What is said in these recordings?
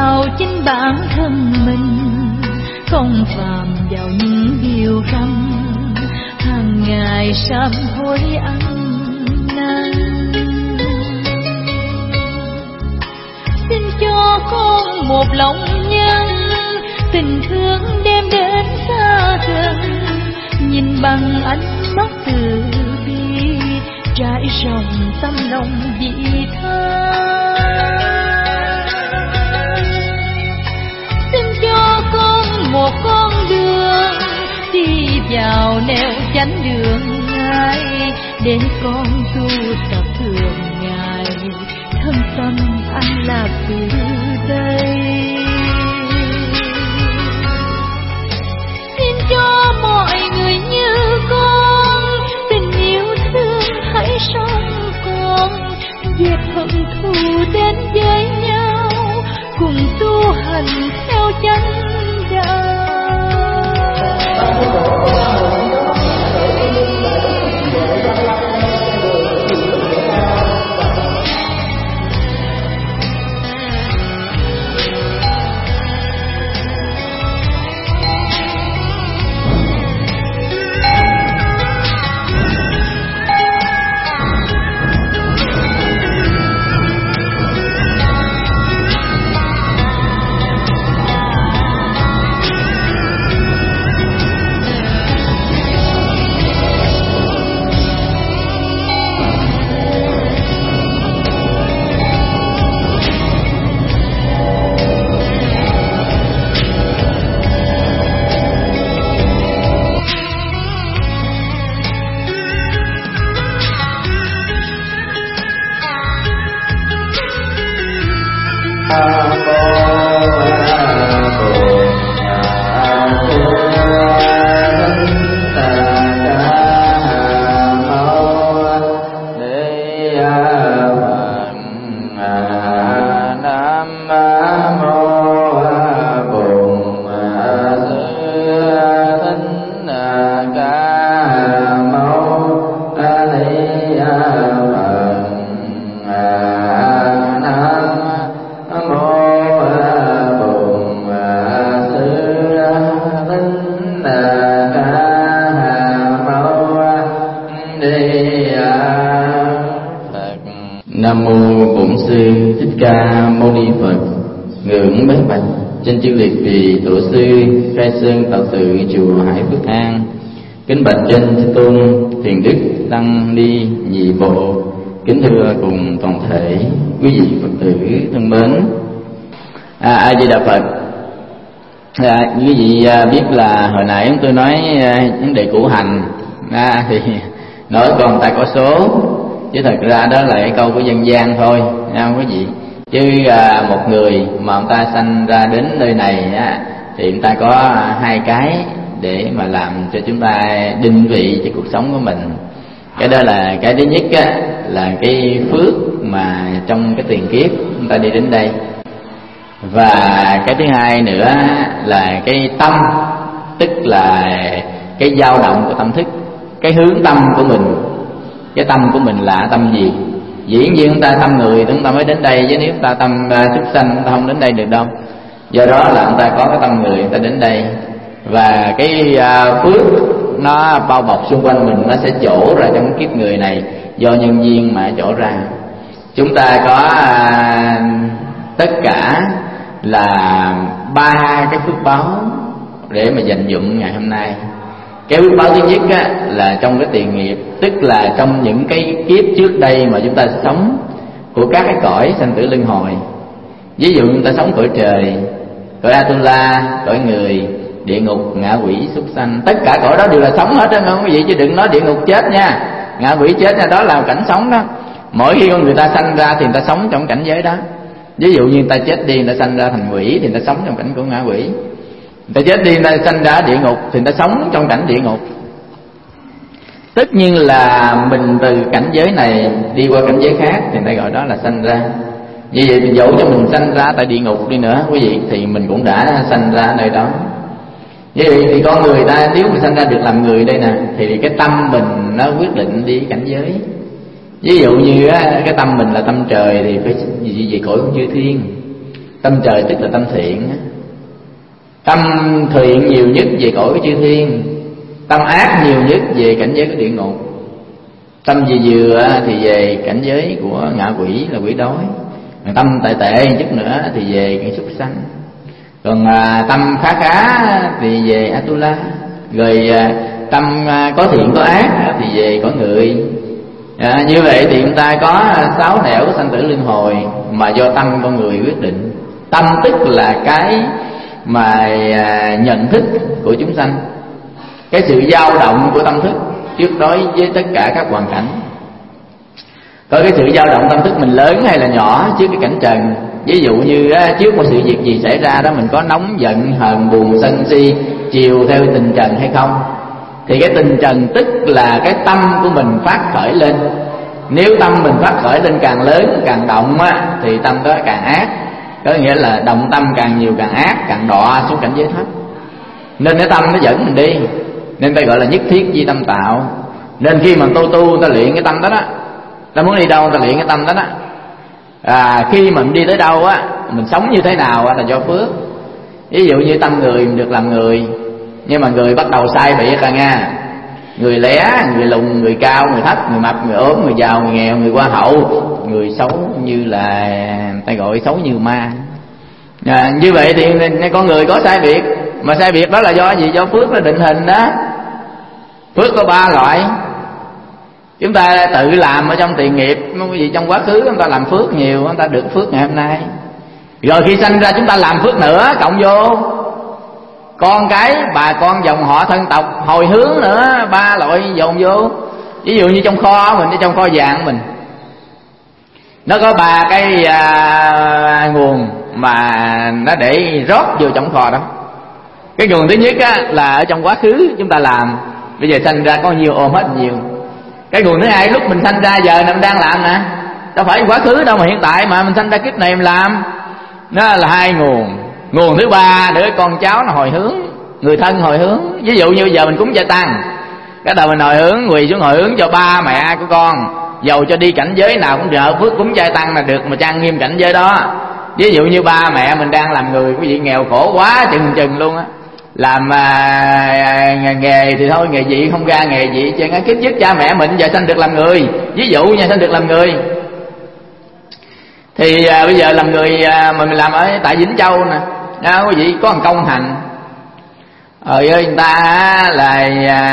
vào chính bản thân mình, không phạm vào những điều răn hàng ngày sám hối ăn năn. Xin cho con một lòng nhân, tình thương đem đến xa gần, nhìn bằng ánh mắt từ bi, trải rộng tâm lòng vị tha. Xin cho con một con đường, đi vào nẻo chánh đường Ngài, để con tu tập thường ngày, thân tâm an lạc từ đây. Xin cho mọi người như con, tình yêu thương hãy sống con, dẹp hận thù đến với nhau, cùng tu hành theo chánh đạo. Trên chư liệt vì tổ sư khai sơn tạo sự chùa Hải Phước An, kính bạch trên Thế Tôn Thiền Đức Tăng Ni Nhị Bộ, kính thưa cùng toàn thể quý vị Phật tử thân mến. A Di Đà Phật. Quý vị biết là hồi nãy tôi nói vấn đề củ hành, thì nói còn ta có số, chứ thật ra đó là cái câu của dân gian thôi nha quý vị. Chứ một người mà ông ta sanh ra đến nơi này thì ông ta có hai cái để mà làm cho chúng ta định vị cho cuộc sống của mình. Cái đó là cái thứ nhất là cái phước mà trong cái tiền kiếp chúng ta đi đến đây, và cái thứ hai nữa là cái tâm, tức là cái dao động của tâm thức, cái hướng tâm của mình. Cái tâm của mình là tâm gì? Dĩ nhiên chúng ta tâm người chúng ta mới đến đây, chứ nếu chúng ta tâm súc sanh chúng ta không đến đây được đâu. Do đó là chúng ta có cái tâm người, chúng ta đến đây. Và cái phước nó bao bọc xung quanh mình, nó sẽ trổ ra trong kiếp người này do nhân duyên mà trổ ra. Chúng ta có tất cả là 3 cái phước báo để mà dành dụm ngày hôm nay. Cái phước báo thứ nhất là trong cái tiền nghiệp, tức là trong những cái kiếp trước đây mà chúng ta sống của các cái cõi sanh tử luân hồi. Ví dụ chúng ta sống cõi trời, cõi Atula, cõi người, địa ngục, ngạ quỷ, súc sanh, tất cả cõi đó đều là sống hết đó không quý vị, chứ đừng nói địa ngục chết nha, ngạ quỷ chết nha, đó là cảnh sống đó. Mỗi khi con người ta sanh ra thì người ta sống trong cảnh giới đó. Ví dụ như người ta chết đi, người ta sanh ra thành quỷ thì người ta sống trong cảnh của ngạ quỷ. Người ta chết đi, người ta sanh ra địa ngục thì người ta sống trong cảnh địa ngục. Tất nhiên là mình từ cảnh giới này đi qua cảnh giới khác thì người ta gọi đó là sanh ra. Như vậy thì dẫu cho mình sanh ra tại địa ngục đi nữa quý vị, thì mình cũng đã sanh ra nơi đó. Như vậy thì con người ta nếu mà sanh ra được làm người đây nè, thì cái tâm mình nó quyết định đi cảnh giới. Ví dụ như cái tâm mình là tâm trời thì phải gì về cõi của chư thiên. Tâm trời tức là tâm thiện. Tâm thiện nhiều nhất về cõi của chư thiên, tâm ác nhiều nhất về cảnh giới của địa ngục. Tâm vừa thì về cảnh giới của ngạ quỷ là quỷ đói, tâm tệ tệ chút nữa thì về cái súc sanh, còn tâm khá thì về Atula, rồi tâm có thiện có ác thì về cõi người. Như vậy thì chúng ta có 6 nẻo sanh tử luân hồi mà do tâm con người quyết định. Tâm tức là cái mà nhận thức của chúng sanh, cái sự dao động của tâm thức trước đối với tất cả các hoàn cảnh. Có cái sự dao động tâm thức mình lớn hay là nhỏ trước cái cảnh trần. Ví dụ như trước một sự việc gì xảy ra đó, mình có nóng giận, hờn, buồn, sân si, chiều theo tình trần hay không, thì cái tình trần tức là cái tâm của mình phát khởi lên. Nếu tâm mình phát khởi lên càng lớn, càng động thì tâm đó càng ác. Có nghĩa là động tâm càng nhiều càng ác, càng đọa xuống cảnh giới thấp. Nên cái tâm nó dẫn mình đi, nên ta gọi là nhất thiết di tâm tạo. Nên khi mà tu ta luyện cái tâm đó, ta muốn đi đâu ta luyện cái tâm đó. Khi mà mình đi tới đâu mình sống như thế nào là do phước. Ví dụ như tâm người mình được làm người, nhưng mà người bắt đầu sai biệt nha. Người lé, người lùn, người cao, người thấp, người mập, người ốm, người giàu, người nghèo, người qua hậu, người xấu như là ta gọi xấu như ma. Như vậy thì con người có sai biệt, mà sai biệt đó là do gì? Do phước nó định hình đó. Phước có 3 loại. Chúng ta tự làm ở trong tiền nghiệp, cái gì trong quá khứ chúng ta làm phước nhiều, chúng ta được phước ngày hôm nay. Rồi khi sanh ra chúng ta làm phước nữa, cộng vô con cái, bà con, dòng họ, thân tộc, hồi hướng nữa, 3 loại dồn vô. Ví dụ như trong kho mình, trong kho vàng mình, nó có 3 cái nguồn mà nó để rót vô trong kho đó. Cái nguồn thứ nhất là ở trong quá khứ chúng ta làm, bây giờ sanh ra có nhiều ôm hết nhiều. Cái nguồn thứ hai lúc mình sanh ra giờ mình đang làm nè, đâu phải quá khứ đâu mà hiện tại mà mình sanh ra kiếp này mình làm. Nó là 2 nguồn. Nguồn thứ 3 để con cháu nó hồi hướng, người thân hồi hướng. Ví dụ như giờ mình cúng chay tăng, cái đầu mình hồi hướng, quỳ xuống hồi hướng cho ba mẹ của con, dầu cho đi cảnh giới nào cũng được, phước cúng chay tăng là được mà trang nghiêm cảnh giới đó. Ví dụ như ba mẹ mình đang làm người, quý vị nghèo khổ quá chừng luôn á, làm nghề thì thôi, nghề gì không ra nghề gì chứ kiếp trước cha mẹ mình giờ sanh được làm người. Ví dụ nha, sanh được làm người thì bây giờ làm người mà mình làm ở tại Vĩnh Châu nè, quý vị có một công hành người ta là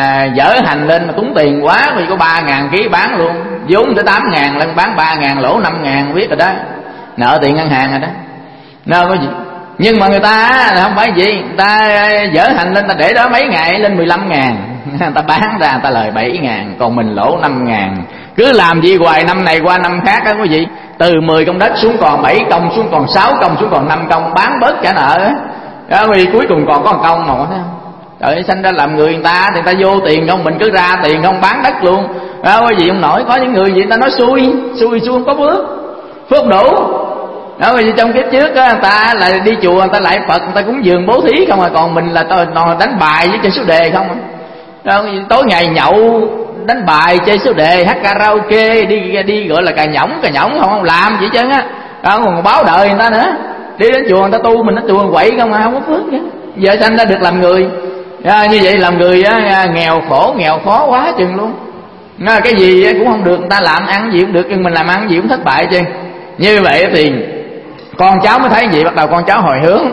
dở hành lên mà tốn tiền quá, vì có 3.000 ký bán luôn, vốn tới 8.000 lên bán 3.000 lỗ 5.000 biết rồi đó, nợ tiền ngân hàng rồi đó. Nó có gì nhưng mà người ta không phải gì, người ta dở hành lên ta để đó mấy ngày lên 15.000, người ta bán ra người ta lời 7.000, còn mình lỗ 5.000. Cứ làm gì hoài, năm này qua năm khác đó quý vị, từ 10 công đất xuống còn 7 công, xuống còn 6 công, xuống còn 5 công, bán bớt trả nợ đó, vì cuối cùng còn có 1 công mà, thấy không? Trời ơi, sanh ra làm người ta thì người ta vô tiền không, mình cứ ra tiền không, bán đất luôn đó. Quý vị không nổi, có những người gì người ta nói xui không có phước đủ đó. Vì trong kiếp trước á, người ta là đi chùa, người ta lại Phật, người ta cúng dường bố thí không à, còn mình là đánh bài với chơi số đề không à. Đó, tối ngày nhậu đánh bài chơi số đề, hát karaoke, đi gọi là cà nhõng không làm gì chứ á. Đó, còn báo đời người ta nữa, đi đến chùa người ta tu, mình đến chùa quậy không à, không có phước nữa. Giờ sanh ra được làm người như vậy, làm người á, nghèo khổ nghèo khó quá chừng luôn. Cái gì cũng không được, người ta làm ăn gì cũng được, nhưng mình làm ăn gì cũng thất bại chứ. Như vậy thì con cháu mới thấy gì, bắt đầu con cháu hồi hướng,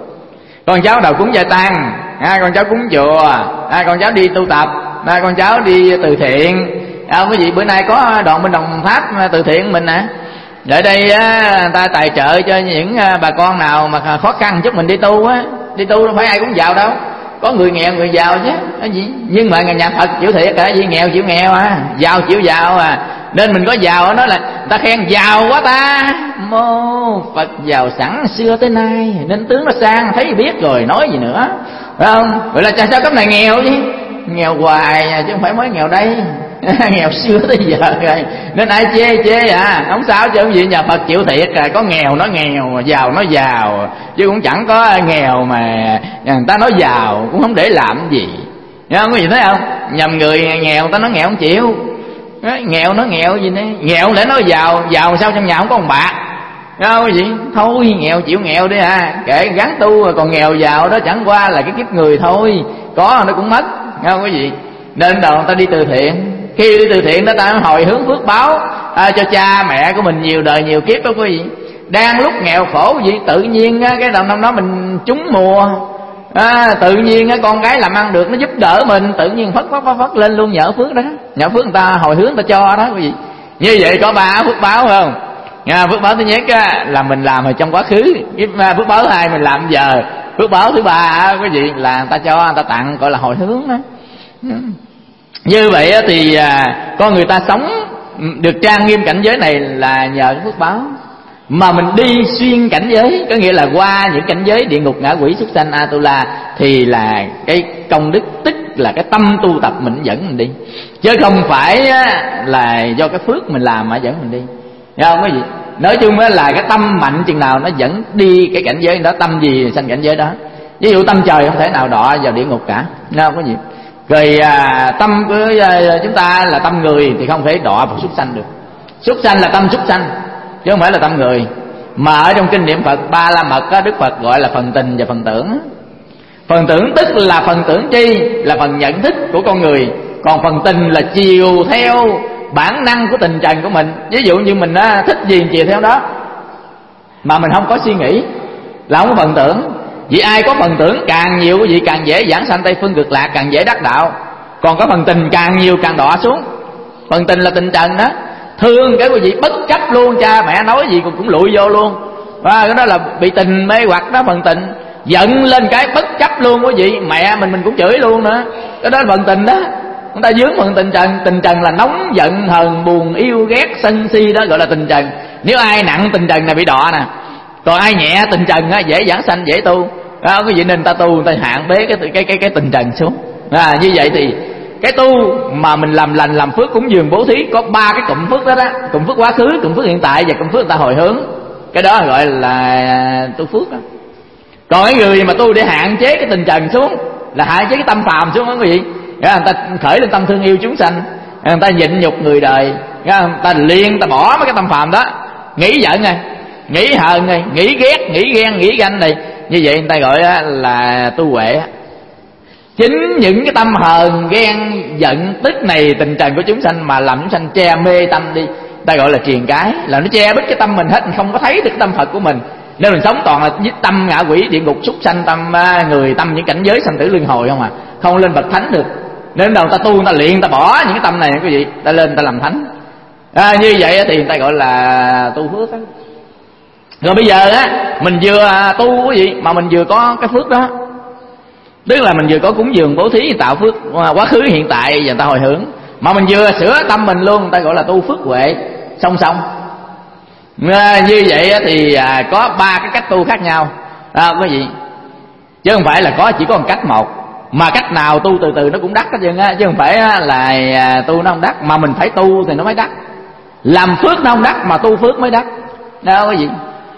con cháu đầu cúng gia tăng, con cháu cúng chùa, con cháu đi tu tập, con cháu đi từ thiện. Quý vị bữa nay có đoàn bên Đồng Tháp từ thiện mình nè, ở đây người ta tài trợ cho những bà con nào mà khó khăn chút mình đi tu á. Đi tu đâu phải ai cũng giàu đâu, có người nghèo người giàu chứ cái gì. Nhưng mà nhà Phật chịu thiệt cả gì, nghèo chịu nghèo giàu chịu giàu nên mình có giàu nói là người ta khen giàu quá ta, mô Phật giàu sẵn xưa tới nay nên tướng nó sang, thấy biết rồi nói gì nữa, phải không? Vậy là sao cấp này nghèo chứ, nghèo hoài chứ không phải mới nghèo đây nghèo xưa tới giờ rồi nên ai chê không sao chứ, gì nhà Phật chịu thiệt có nghèo nó nghèo, giàu nó giàu, chứ cũng chẳng có nghèo mà người ta nói giàu cũng không để làm gì. Có gì thấy không? Nhầm người nghèo người ta nói nghèo không chịu, nghèo nó nghèo gì nữa, nghèo để nói giàu, giàu sao trong nhà không có 1 bạc, Không cái gì, thôi nghèo chịu nghèo đi kệ gắng tu rồi, còn nghèo giàu đó chẳng qua là cái kiếp người thôi, có nó cũng mất, không cái gì. Nên đầu người ta đi từ thiện, khi đi từ thiện đó ta hồi hướng phước báo cho cha mẹ của mình nhiều đời nhiều kiếp đó quý vị. Đang lúc nghèo khổ gì tự nhiên cái năm đó mình trúng mùa, tự nhiên con cái làm ăn được, nó giúp đỡ mình, tự nhiên phất lên luôn nhờ phước đó, nhờ phước người ta hồi hướng người ta cho đó quý vị. Như vậy có 3 phước báo không? Phước báo thứ nhất là mình làm hồi trong quá khứ, phước báo thứ hai mình làm giờ, phước báo thứ ba quý vị là người ta cho, người ta tặng, gọi là hồi hướng đó. Như vậy thì con người ta sống được trang nghiêm cảnh giới này là nhờ cái phước báo. Mà mình đi xuyên cảnh giới, có nghĩa là qua những cảnh giới địa ngục, ngạ quỷ, súc sanh, Atula, thì là cái công đức, tức là cái tâm tu tập mình dẫn mình đi, chứ không phải là do cái phước mình làm mà dẫn mình đi. Nghe không quý vị? Nói chung là cái tâm mạnh chừng nào nó dẫn đi cái cảnh giới đó, tâm gì sanh cảnh giới đó. Ví dụ tâm trời không thể nào đọa vào địa ngục cả, nghe không quý vị? Rồi tâm của chúng ta là tâm người thì không thể đọa vào súc sanh được. Súc sanh là tâm súc sanh chứ không phải là tâm người. Mà ở trong kinh niệm Phật Ba La Mật Đức Phật gọi là phần tình và phần tưởng. Phần tưởng tức là phần tưởng chi, là phần nhận thức của con người. Còn phần tình là chiều theo bản năng của tình trần của mình. Ví dụ như mình thích gì chiều theo đó, mà mình không có suy nghĩ là không có phần tưởng. Vì ai có phần tưởng càng nhiều quý vị càng dễ giảng sanh Tây Phương Cực Lạc, càng dễ đắc đạo. Còn có phần tình càng nhiều càng đọa xuống. Phần tình là tình trần đó, thương cái quý vị bất chấp luôn, cha mẹ nói gì cũng lụi vô luôn. Và cái đó là bị tình mê hoặc đó, phần tình. Giận lên cái bất chấp luôn quý vị, mẹ mình cũng chửi luôn nữa. Cái đó là phần tình đó. Người ta dướng phần tình trần. Tình trần là nóng giận hờn buồn yêu ghét sân si, đó gọi là tình trần. Nếu ai nặng tình trần này bị đọa nè, còn ai nhẹ tình trần dễ giảng sanh dễ tu. Quý vị nên ta tu, người ta hạn bế cái tình trần xuống. Như vậy thì cái tu mà mình làm lành làm phước cúng dường bố thí có 3 cái cụm phước đó đó, cụm phước quá khứ, cụm phước hiện tại và cụm phước người ta hồi hướng. Cái đó gọi là tu phước đó. Còn cái người mà tu để hạn chế cái tình trần xuống là hạn chế cái tâm phàm xuống đó quý vị. Người ta khởi lên tâm thương yêu chúng sanh, người ta nhịn nhục người đời, người ta liền ta bỏ mấy cái tâm phàm đó, nghĩ giận này, nghĩ hờn này, nghĩ ghét, nghĩ ghen, nghĩ ganh này. Như vậy người ta gọi là tu huệ. Chính những cái tâm hờn, ghen, giận, tức này tình trần của chúng sanh mà làm chúng sanh che mê tâm đi, ta gọi là triền cái, là nó che bít cái tâm mình hết, mình không có thấy được cái tâm Phật của mình. Nên mình sống toàn là với tâm ngạ quỷ, địa ngục, súc sanh, tâm người, tâm những cảnh giới sanh tử luân hồi không không lên bậc thánh được. Nên đầu ta tu, người ta luyện, ta bỏ những cái tâm này quý vị, ta lên ta làm thánh. Như vậy thì người ta gọi là tu phước đó. Rồi bây giờ mình vừa tu quý vị mà mình vừa có cái phước đó, tức là mình vừa có cúng dường bố thí tạo phước quá khứ hiện tại và người ta hồi hướng, mà mình vừa sửa tâm mình luôn, người ta gọi là tu phước huệ song song. Như vậy thì có 3 cái cách tu khác nhau quý vị, chứ không phải là chỉ có một cách một. Mà cách nào tu từ từ nó cũng đắc hết trơn chứ không phải là tu nó không đắc, mà mình phải tu thì nó mới đắc. Làm phước nó không đắc mà tu phước mới đắc. Đâu quý vị,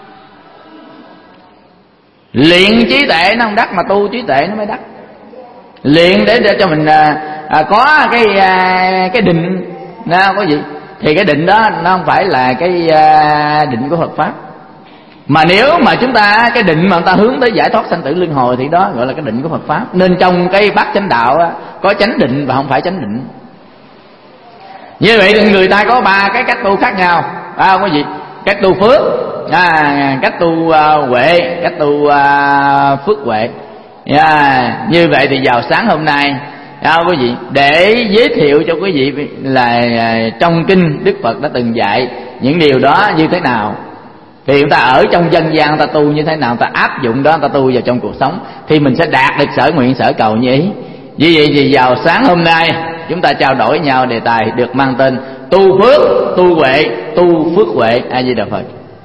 luyện trí tuệ nó không đắc mà tu trí tuệ nó mới đắc. Luyện để cho mình có cái định đó quý vị, thì cái định đó nó không phải là cái định của Phật pháp. Mà nếu mà chúng ta cái định mà người ta hướng tới giải thoát sanh tử luân hồi thì đó gọi là cái định của Phật pháp. Nên trong cái bát chánh đạo có chánh định và không phải chánh định. Như vậy thì người ta có 3 cái cách tu khác nhau quý vị. Cách tu phước, cách tu huệ, cách tu phước huệ. Như vậy thì vào sáng hôm nay quý vị, để giới thiệu cho quý vị là trong kinh Đức Phật đã từng dạy những điều đó như thế nào, thì chúng ta ở trong dân gian ta tu như thế nào, ta áp dụng đó, ta tu vào trong cuộc sống thì mình sẽ đạt được sở nguyện sở cầu như ý. Vì vậy thì vào sáng hôm nay chúng ta trao đổi nhau đề tài được mang tên tu phước, tu huệ, tu phước huệ. A Di Đà Phật.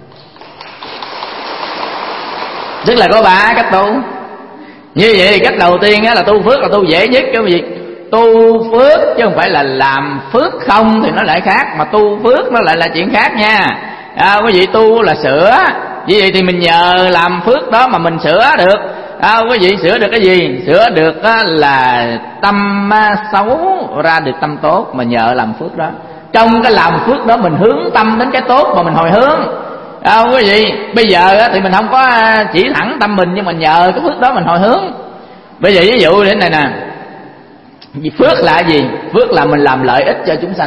Tức là có 3 cách tu. Như vậy thì cách đầu tiên là tu phước là tu dễ nhất cái gì? Tu phước chứ không phải là làm phước không thì nó lại khác, mà tu phước nó lại là chuyện khác nha. Quý vị, tu là sửa. Vì vậy thì mình nhờ làm phước đó mà mình sửa được. Quý vị, sửa được cái gì? Sửa được là tâm xấu ra được tâm tốt mà nhờ làm phước đó. Trong cái làm phước đó mình hướng tâm đến cái tốt mà mình hồi hướng. Không quý vị, bây giờ thì mình không có chỉ thẳng tâm mình, nhưng mà nhờ cái phước đó mình hồi hướng. Bây giờ ví dụ thế này nè, phước là gì? Phước là mình làm lợi ích cho chúng sanh.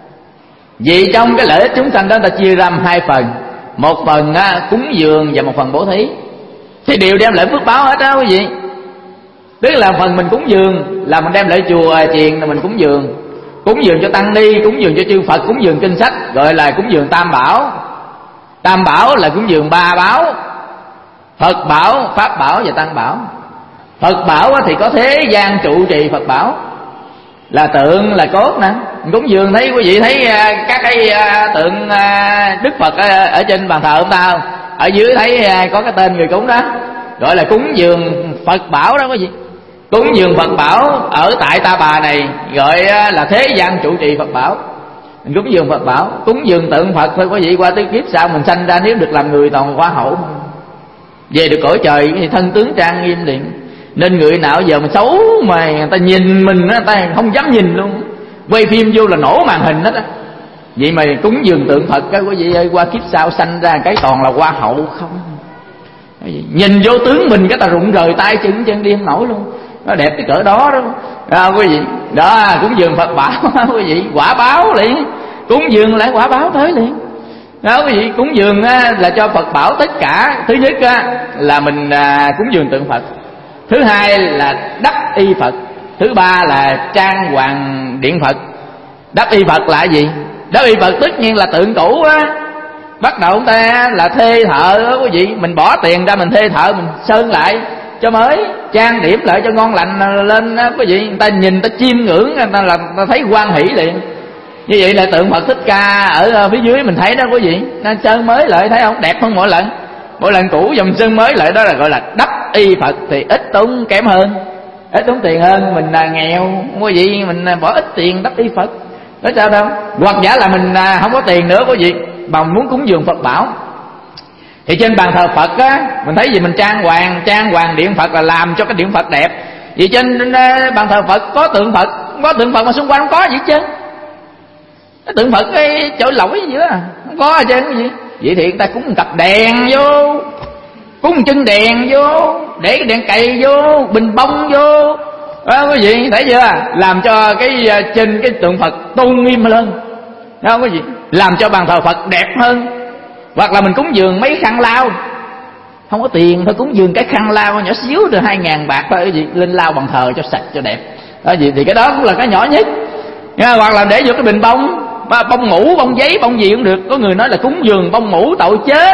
Vì trong cái lợi ích chúng sanh đó ta chia ra hai phần, một phần cúng dường và một phần bố thí, thì đều đem lại phước báo hết đó quý vị. Tức là phần mình cúng dường là mình đem lại chùa chiền là mình cúng dường cho tăng ni, cúng dường cho chư Phật, cúng dường kinh sách, gọi là cúng dường tam bảo. Tam bảo là cúng dường ba bảo: Phật bảo, Pháp bảo và Tăng bảo. Phật bảo thì có thế gian trụ trì Phật bảo, là tượng là cốt nè. Cúng dường thấy quý vị thấy các cái tượng Đức Phật ở trên bàn thờ chúng ta không? Ở dưới thấy có cái tên người cúng đó, gọi là cúng dường Phật bảo đó quý vị. Cúng dường Phật bảo ở tại Ta Bà này gọi là thế gian trụ trì Phật bảo. Mình cúng dường Phật bảo, cúng dường tượng Phật thôi quý vị. Qua tới kiếp sau mình sanh ra nếu được làm người toàn quá hậu, về được cõi trời thì thân tướng trang nghiêm liền. Nên người nào giờ mình xấu mà người ta nhìn mình, người ta không dám nhìn luôn, quay phim vô là nổ màn hình hết á. Vậy mà cúng dường tượng Phật cái quý vị ơi, qua kiếp sau sanh ra cái toàn là hoa hậu không. Nhìn vô tướng mình cái ta rụng rời tay chân đi không nổi luôn. Nó đẹp cái cỡ đó đó quý vị. Đó, cúng dường Phật bảo quý vị, quả báo liền. Cúng dường lại quả báo tới liền. Đó quý vị, cúng dường là cho Phật bảo tất cả. Thứ nhất là mình cúng dường tượng Phật. Thứ hai là đắp y Phật. Thứ ba là trang hoàng điện Phật. Đắp y Phật là gì? Đắp y Phật tất nhiên là tượng cũ á. Bắt đầu chúng ta là thuê thợ đó quý vị. Mình bỏ tiền ra mình thuê thợ, mình sơn lại cho mới, trang điểm lại cho ngon lành lên đó quý vị. Người ta nhìn, ta chiêm ngưỡng, người ta thấy hoan hỷ liền. Như vậy là tượng Phật Thích Ca ở phía dưới mình thấy đó quý vị. Nó sơn mới lại thấy không? Đẹp hơn mỗi lần. Mỗi lần cũ dòng sơn mới lại, đó là gọi là đắp y Phật. Thì ít tốn kém hơn, ít tốn tiền hơn. Mình nghèo quý vị, mình bỏ ít tiền đắp y Phật, có sao đâu. Hoặc giả là mình không có tiền nữa quý vị, mà muốn cúng dường Phật bảo, thì trên bàn thờ Phật á, mình thấy gì mình trang hoàng điện Phật là làm cho cái điện Phật đẹp. Vì trên bàn thờ Phật có tượng Phật, mà xung quanh không có gì hết trơn. Cái tượng Phật cái chỗ lỗi gì đó không có hết trơn cái gì. Vậy thì người ta cúng một cặp đèn vô, cúng một chân đèn vô, để cái đèn cày vô, bình bông vô đó quý vị, thấy chưa? Làm cho cái trên cái tượng Phật tôn nghiêm lên đó quý vị, làm cho bàn thờ Phật đẹp hơn. Hoặc là mình cúng dường mấy khăn lau, không có tiền thôi cúng dường cái khăn lau nhỏ xíu rồi 2.000 bạc thôi cái gì, lên lau bàn thờ cho sạch cho đẹp đó gì. Thì cái đó cũng là cái nhỏ nhất. Hoặc là để vô cái bình bông, bông mũ, bông giấy, bông gì cũng được. Có người nói là cúng dường bông mũ tội chết.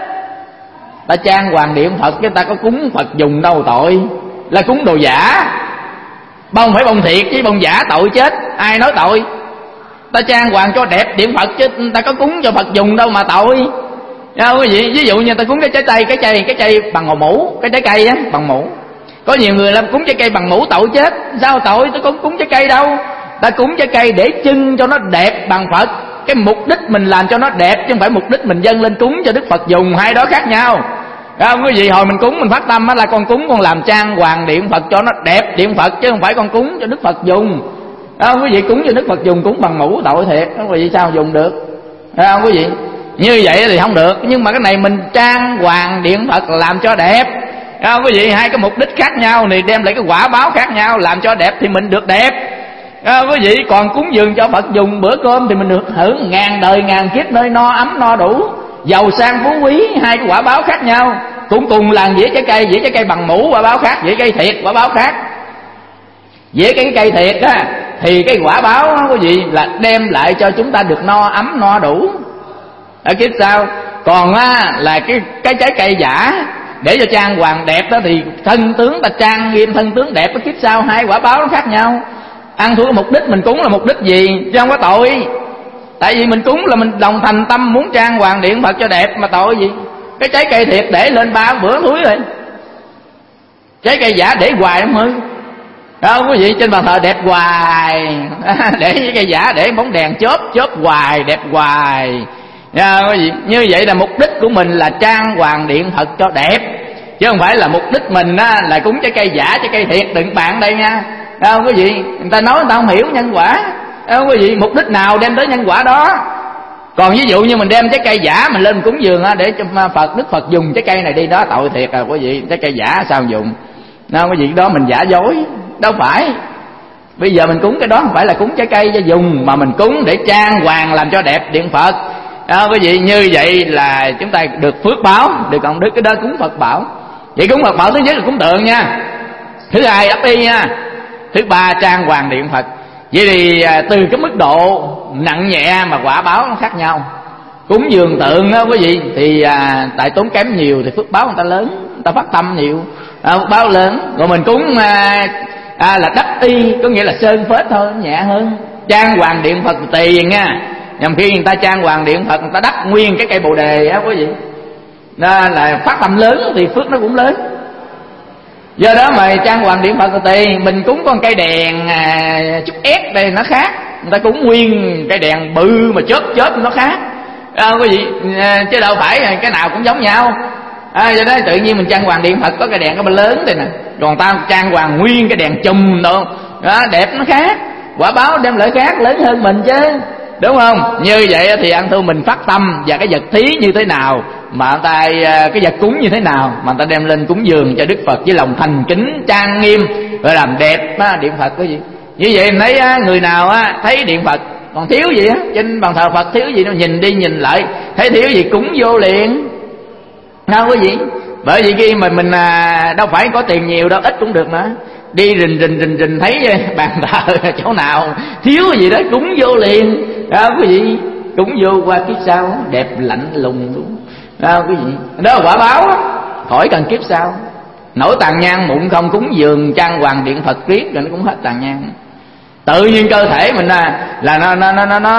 Ta trang hoàng điện Phật chứ ta có cúng Phật dùng đâu tội, là cúng đồ giả. Bông phải bông thiệt chứ bông giả tội chết, ai nói tội. Ta trang hoàng cho đẹp điện Phật chứ ta có cúng cho Phật dùng đâu mà tội. Quý vị, ví dụ như ta cúng cái trái cây bằng mũ, cái trái cây á bằng mũ. Có nhiều người làm cúng trái cây bằng mũ tội chết. Sao tội? Tôi có cúng trái cây đâu. Ta cúng trái cây để trưng cho nó đẹp bằng Phật. Cái mục đích mình làm cho nó đẹp, chứ không phải mục đích mình dâng lên cúng cho Đức Phật dùng, hai đó khác nhau. Không quý vị, hồi mình cúng mình phát tâm là con cúng, con làm trang hoàng điện Phật cho nó đẹp điện Phật, chứ không phải con cúng cho Đức Phật dùng. Quý vị, cúng cho Đức Phật dùng cúng bằng mũ tội thiệt. Quý vị sao dùng được? Quý vị, như vậy thì không được. Nhưng mà cái này mình trang hoàng điện Phật làm cho đẹp. Quý vị, hai cái mục đích khác nhau thì đem lại cái quả báo khác nhau. Làm cho đẹp thì mình được đẹp. Quý vị, còn cúng dường cho Phật dùng bữa cơm thì mình được hưởng ngàn đời ngàn kiếp nơi no ấm no đủ, giàu sang phú quý. Hai cái quả báo khác nhau. Cũng cùng là dĩa trái cây bằng mũ quả báo khác, dĩa cây thiệt quả báo khác. Dĩa cái cây thiệt á thì cái quả báo đó, quý vị, là đem lại cho chúng ta được no ấm no đủ ở kiếp sau. Còn là cái trái cây giả để cho trang hoàng đẹp đó thì thân tướng ta trang nghiêm, thân tướng đẹp ở kiếp sau. Hai quả báo nó khác nhau. Ăn thua mục đích mình cúng là mục đích gì chứ không có tội. Tại vì mình cúng là mình đồng thành tâm muốn trang hoàng điện Phật cho đẹp, mà tội gì. Cái trái cây thiệt để lên 3 bữa thúi rồi, trái cây giả để hoài không hư. Đó quý vị, trên bàn thờ đẹp hoài để cái cây giả để bóng đèn chớp hoài, đẹp hoài. Quý vị, như vậy là mục đích của mình là trang hoàng điện Phật cho đẹp, chứ không phải là mục đích mình là cúng trái cây giả, trái cây thiệt. Đừng bạn đây nha. Quý vị, người ta nói người ta không hiểu nhân quả. Quý vị, mục đích nào đem tới nhân quả đó. Còn ví dụ như mình đem trái cây giả mình lên cúng dường để cho Đức Phật dùng trái cây này đi, đó tội thiệt à quý vị. Trái cây giả sao dùng đâu quý vị, đó mình giả dối. Đâu phải, bây giờ mình cúng cái đó không phải là cúng trái cây cho dùng, mà mình cúng để trang hoàng làm cho đẹp điện Phật đó quý vị. Như vậy là chúng ta được phước báo, được công đức. Cái đó cúng Phật bảo. Vậy cúng Phật bảo thứ nhất là cúng tượng nha, thứ hai đắp y nha, thứ ba trang hoàng điện Phật. Vậy thì từ cái mức độ nặng nhẹ mà quả báo nó khác nhau. Cúng dường tượng đó quý vị thì tại tốn kém nhiều thì phước báo người ta lớn, người ta phát tâm nhiều, phước báo lớn. Rồi mình cúng là đắp y, có nghĩa là sơn phết thôi, nhẹ hơn. Trang hoàng điện Phật tiền nha, nhằm khi người ta trang hoàng điện Phật, người ta đắp nguyên cái cây bồ đề á quý vị, đó là phát tâm lớn thì phước nó cũng lớn. Do đó mà trang hoàng điện Phật tiền. Mình cúng con cây đèn chút ép đây nó khác, người ta cúng nguyên cây đèn bự mà chớp nó khác quý vị, chứ đâu phải cái nào cũng giống nhau. Do đó tự nhiên mình trang hoàng điện Phật có cây đèn có bên lớn đây nè, còn ta trang hoàng nguyên cái đèn chùm đó, đẹp nó khác. Quả báo đem lại khác, lớn hơn mình chứ, đúng không? Như vậy thì ăn thua mình phát tâm và cái vật thí như thế nào, mà cái vật cúng như thế nào mà người ta đem lên cúng dường cho Đức Phật với lòng thành kính trang nghiêm, rồi làm đẹp điện Phật cái gì. Như vậy mình thấy người nào thấy điện Phật còn thiếu gì á, trên bàn thờ Phật thiếu gì đâu, nhìn đi nhìn lại thấy thiếu gì cúng vô liền, đâu quý vị. Bởi vì khi mà mình đâu phải có tiền nhiều đâu, ít cũng được mà. Đi rình thấy bàn thờ chỗ nào thiếu gì đó cúng vô liền đó quý vị. Cúng vô qua kiếp sau đẹp lạnh lùng luôn đó quý vị. Đó là quả báo đó. Khỏi cần kiếp sau. Nổi tàn nhang mụn không cúng dường trang hoàng điện Phật riết rồi nó cũng hết tàn nhang. Tự nhiên cơ thể mình là nó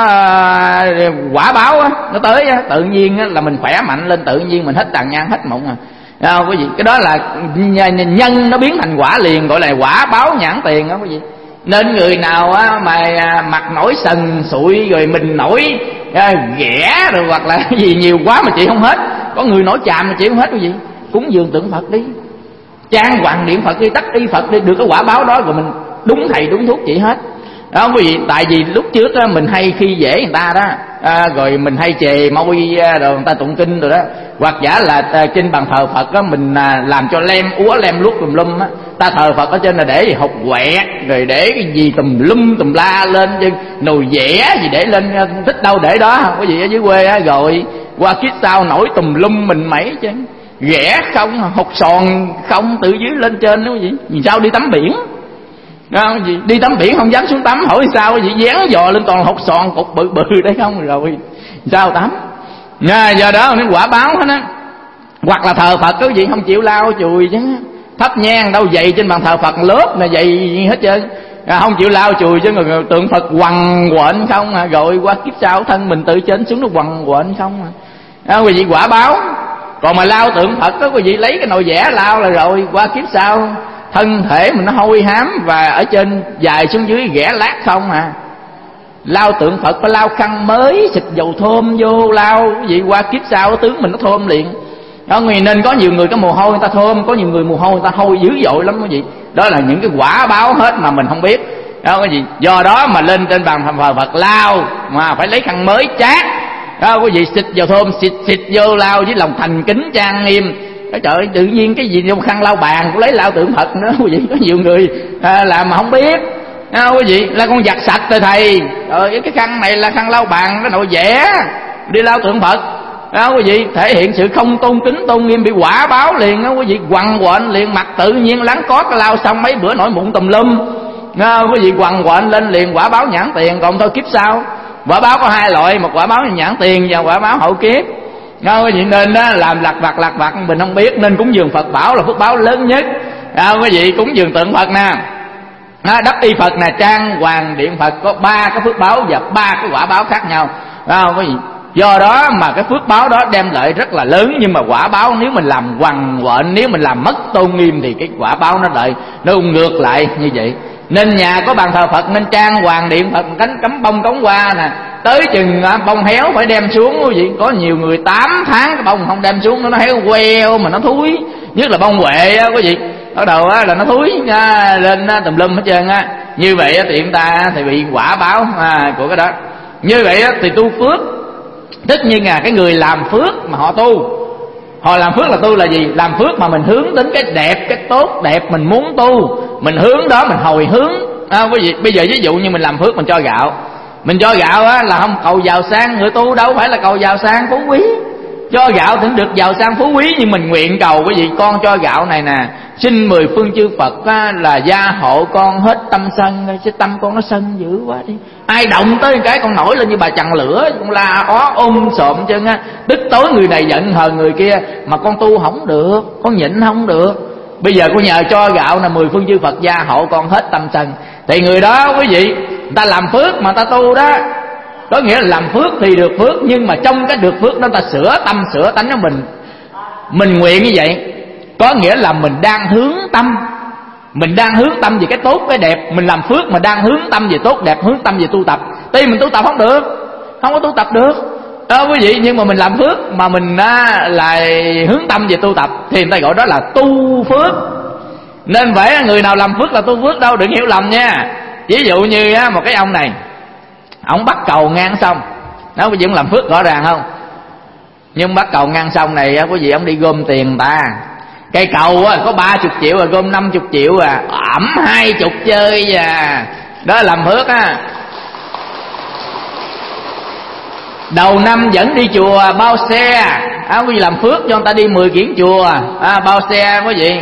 quả báo á, nó tới á, tự nhiên á, là mình khỏe mạnh lên, tự nhiên mình hết tàn nhang hết mụn quý vị. Cái đó là nhân nó biến thành quả liền, gọi là quả báo nhãn tiền đó quý vị. Nên người nào mà mặt nổi sần sụi rồi mình nổi ghẻ rồi hoặc là cái gì nhiều quá mà chị không hết, có người nổi chàm mà chị không hết quý vị, cúng dường tượng Phật đi, trang hoàng điện Phật đi, đắp y Phật đi, được cái quả báo đó rồi mình đúng thầy đúng thuốc chị hết đó quý vị. Tại vì lúc trước đó, mình hay khi dễ người ta đó, rồi mình hay chề môi rồi người ta tụng kinh rồi đó, hoặc giả là trên bàn thờ Phật đó, mình làm cho lem úa lem luốc tùm lum á. Ta thờ Phật ở trên là để gì hột quẹ, rồi để cái gì tùm lum tùm la lên, chứ nồi vẽ gì để lên, thích đâu để đó quý vị. Ở dưới quê á, rồi qua kiếp sau nổi tùm lum mình mẩy chứ, ghẻ không, hột sòn không, từ dưới lên trên đó quý vị. Vì sao đi tắm biển gì, đi tắm biển không dám xuống tắm, hỏi sao quý vị, dán dò lên toàn hột sòn cục bự bự đấy không, rồi sao tắm do đó nó quả báo hết á. Hoặc là thờ Phật quý vị không chịu lau chùi chứ, thắp nhang đâu dày trên bàn thờ Phật lớp là dày hết trơn, không chịu lau chùi chứ, người tượng Phật quằn quện không rồi qua kiếp sau thân mình từ trên xuống nó quằn quện không quý vị, quả báo. Còn mà lau tượng Phật đó quý vị, lấy cái nồi vẽ lau là rồi qua kiếp sau thân thể mình nó hôi hám và ở trên dài xuống dưới ghẻ lát không Lau tượng Phật phải lau khăn mới, xịt dầu thơm vô lau quý vị, qua kiếp sau tướng mình nó thơm liền đó. Nên có nhiều người có mồ hôi người ta thơm, có nhiều người mồ hôi người ta hôi dữ dội lắm quý vị. Đó là những cái quả báo hết mà mình không biết đó quý vị. Do đó mà lên trên bàn thờ Phật lau mà phải lấy khăn mới chát đó quý vị, xịt dầu thơm xịt vô lau với lòng thành kính trang nghiêm. Trời ơi, tự nhiên cái gì trong khăn lau bàn cũng lấy lau tượng Phật nữa quý vị. Có nhiều người làm mà không biết quý vị, là con giặt sạch rồi thầy, rồi cái khăn này là khăn lau bàn, cái nồi vẽ đi lau tượng Phật đó quý vị, thể hiện sự không tôn kính tôn nghiêm, bị quả báo liền đó quý vị, quằn quện liền, mặt tự nhiên láng cót, lau xong mấy bữa nổi mụn tùm lum quý vị, quằn quện lên liền, quả báo nhãn tiền. Còn thôi kiếp sau quả báo có hai loại, một quả báo nhãn tiền và quả báo hậu kiếp quý vị. Nên đó làm lặt vặt mình không biết, nên cúng dường Phật bảo là phước báo lớn nhất quý vị. Cúng dường tượng Phật nè, đắp y Phật nè, trang hoàng điện Phật, có 3 cái phước báo và 3 cái quả báo khác nhau quý vị. Do đó mà cái phước báo đó đem lại rất là lớn, nhưng mà quả báo nếu mình làm quằn quện, nếu mình làm mất tôn nghiêm thì cái quả báo nó đợi nó ngược lại như vậy. Nên nhà có bàn thờ Phật nên trang hoàng điện Phật, cánh cắm bông cống hoa nè, tới chừng bông héo phải đem xuống quý vị. Có nhiều người 8 tháng cái bông không đem xuống, nó héo queo mà nó thúi, nhất là bông huệ quý vị, bắt đầu là nó thúi lên tùm lum hết trơn á. Như vậy thì chúng ta thì bị quả báo của cái đó. Như vậy thì tu phước Tất nhiên cái người làm phước mà họ tu, họ làm phước là tu là gì? Làm phước mà mình hướng đến cái đẹp, cái tốt đẹp mình muốn tu, mình hướng đó, mình hồi hướng. Bây giờ ví dụ như mình làm phước mình cho gạo, mình cho gạo là không cầu giàu sang, người tu đâu phải là cầu giàu sang phú quý. Cho gạo thì được giàu sang phú quý, nhưng mình nguyện cầu cái gì? Con cho gạo này nè, xin 10 phương chư Phật là gia hộ con hết tâm sân. Chứ tâm con nó sân dữ quá đi, ai động tới cái con nổi lên như bà chằn lửa, con la ó xộm chân tức tối người này giận hờn người kia, mà con tu không được, con nhịn không được. Bây giờ con nhờ cho gạo là 10 phương chư Phật gia hộ con hết tâm sân, thì người đó quý vị, người ta làm phước mà ta tu đó, có nghĩa là làm phước thì được phước, nhưng mà trong cái được phước đó ta sửa tâm sửa tánh của mình nguyện như vậy, có nghĩa là mình đang hướng tâm, mình đang hướng tâm về cái tốt cái đẹp. Mình làm phước mà đang hướng tâm về tốt đẹp, hướng tâm về tu tập. Tuy mình tu tập không được, không có tu tập được đó quý vị, nhưng mà mình làm phước mà mình lại hướng tâm về tu tập thì người ta gọi đó là tu phước. Nên phải người nào làm phước là tu phước đâu, đừng hiểu lầm nha. Ví dụ như một cái ông này, ông bắt cầu ngang sông, nó quý vị cũng làm phước rõ ràng không? Nhưng bắt cầu ngang sông này quý vị, ông đi gom tiền người ta, cây cầu có 30 triệu rồi gom 50 triệu ẩm 20 chơi đó làm phước Đầu năm dẫn đi chùa bao xe quý vị, làm phước cho người ta đi 10 kiển chùa bao xe quý vị.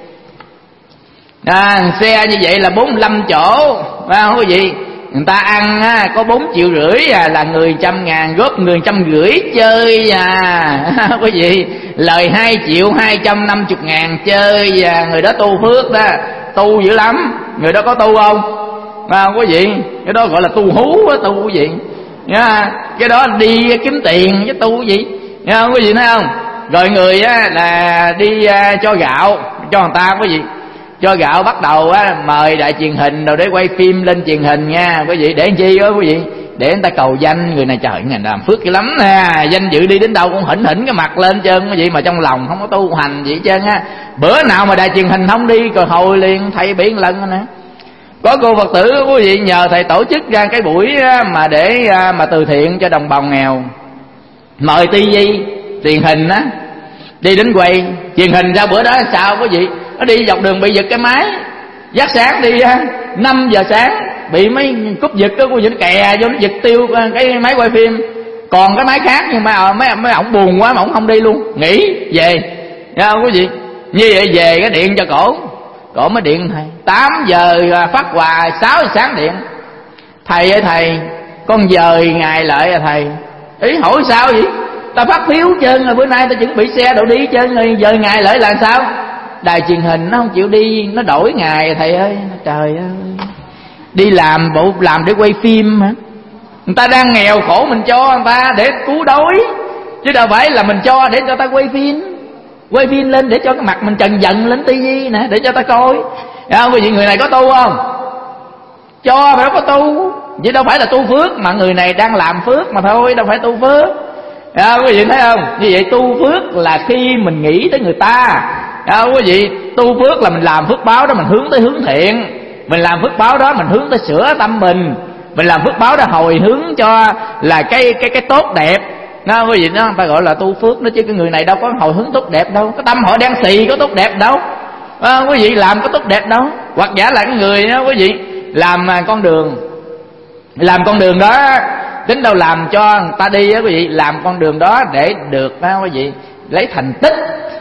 Xe như vậy là 45 chỗ quý vị. Người ta ăn có 4,5 triệu là người 100.000, góp người 150 chơi quý vị, lời 2.250.000 chơi người đó tu phước đó, tu dữ lắm. Người đó có tu không quý vị? Cái đó gọi là tu hú tu quý vị. Cái đó đi kiếm tiền chứ tu gì quý vị thấy không? Rồi người là đi cho gạo cho người ta quý vị, cho gạo bắt đầu mời đài truyền hình rồi để quay phim lên truyền hình nha quý vị. Để chi đó quý vị? Để người ta cầu danh. Người này trời người làm phước cái lắm nè, danh dự đi đến đâu cũng hỉnh cái mặt lên trơn quý vị, mà trong lòng không có tu hành gì hết trơn Bữa nào mà đài truyền hình không đi rồi hồi liền thầy bị một lần nè. Có cô Phật tử quý vị nhờ thầy tổ chức ra cái buổi mà để mà từ thiện cho đồng bào nghèo, mời tivi truyền hình đi đến quay truyền hình ra. Bữa đó sao quý vị? Nó đi dọc đường bị giật cái máy, giác sáng đi 5 giờ sáng bị mấy cúp giật đó quý vị, nó kè vô nó giật tiêu cái máy quay phim. Còn cái máy khác nhưng mà mấy ổng buồn quá mà ổng không đi luôn, nghỉ về quý vị. Như vậy về cái điện cho cổ mới điện thầy 8 giờ phát quà, 6 giờ sáng điện. Thầy ơi thầy, con dời ngày lại thầy. Ý hỏi sao vậy? Ta phát phiếu trơn rồi, bữa nay ta chuẩn bị xe đồ đi trơn rồi, dời ngày lại là sao? Đài truyền hình nó không chịu đi, nó đổi ngày thầy ơi. Trời ơi, đi làm bộ làm để quay phim hả? Người ta đang nghèo khổ mình cho người ta để cứu đói, chứ đâu phải là mình cho để cho ta quay phim lên để cho cái mặt mình trần dần lên tivi nè để cho ta coi. Quý vị, người này có tu không? Cho mà đâu có tu, vậy đâu phải là tu phước, mà người này đang làm phước mà thôi, đâu phải tu phước. Quý vị thấy không? Như vậy tu phước là khi mình nghĩ tới người ta. Quý vị, tu phước là mình làm phước báo đó, mình hướng tới hướng thiện. Mình làm phước báo đó mình hướng tới sửa tâm mình làm phước báo đó hồi hướng cho là cái tốt đẹp. Quý vị, nó người ta gọi là tu phước đó, chứ cái người này đâu có hồi hướng tốt đẹp đâu, cái tâm họ đen xì có tốt đẹp đâu. Quý vị làm có tốt đẹp đâu. Hoặc giả là cái người đó quý vị làm con đường đó, tính đâu làm cho người ta đi á quý vị, làm con đường đó để được quý vị lấy thành tích.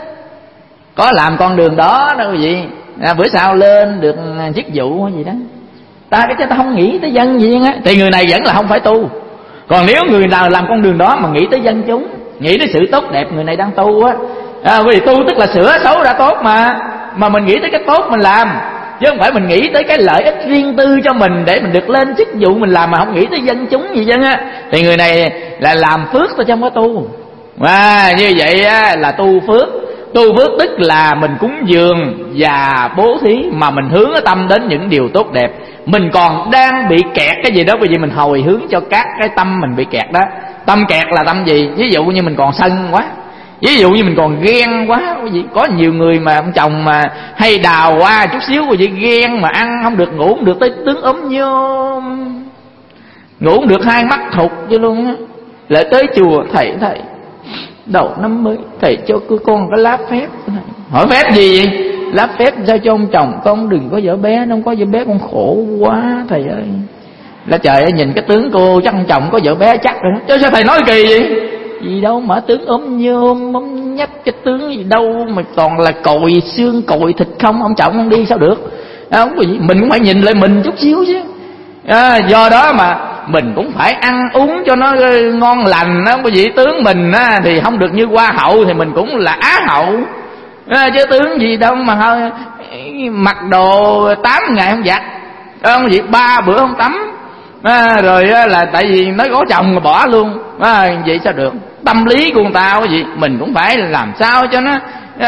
Có làm con đường đó quý vị, bữa sau lên được chức vụ hay gì đó. Ta không nghĩ tới dân gì á, thì người này vẫn là không phải tu. Còn nếu người nào làm con đường đó mà nghĩ tới dân chúng, nghĩ tới sự tốt đẹp, người này đang tu á. Quý vị, tu tức là sửa xấu ra tốt mà mình nghĩ tới cái tốt mình làm, chứ không phải mình nghĩ tới cái lợi ích riêng tư cho mình để mình được lên chức vụ mình làm mà không nghĩ tới dân chúng gì dân á, thì người này là làm phước thôi chứ không có tu. Như vậy là tu phước. Tu phước tức là mình cúng dường và bố thí mà mình hướng cái tâm đến những điều tốt đẹp. Mình còn đang bị kẹt cái gì đó, bởi vì mình hồi hướng cho các cái tâm mình bị kẹt đó. Tâm kẹt là tâm gì? Ví dụ như mình còn sân quá, ví dụ như mình còn ghen quá. Có nhiều người mà ông chồng mà hay đào qua chút xíu quý vị, ghen mà ăn không được, ngủ không được, tới tướng ốm nhôm, ngủ không được, hai mắt thụt chứ luôn á. lại tới chùa thầy đầu năm mới thầy cho con cái lá phép. Hỏi phép gì vậy? Lá phép sao cho ông chồng con đừng có vợ bé, nó không có vợ bé con khổ quá thầy ơi. Là trời ơi, nhìn cái tướng cô chắc ông chồng có vợ bé chắc rồi đó. Chứ sao thầy nói kỳ vậy? Gì đâu mà tướng ốm nhôm ốm nhách, cái tướng gì đâu mà toàn là cồi xương cồi thịt không, ông chồng không đi sao được. Không có gì, mình cũng phải nhìn lại mình chút xíu chứ. Do đó mà mình cũng phải ăn uống cho nó ngon lành. Không có gì, tướng mình thì không được như hoa hậu thì mình cũng là á hậu. Chứ tướng gì đâu mà mặc đồ 8 ngày không giặt, không gì 3 bữa không tắm. Rồi là tại vì nó có chồng mà bỏ luôn. Vậy sao được? Tâm lý của người ta cái gì mình cũng phải làm sao cho nó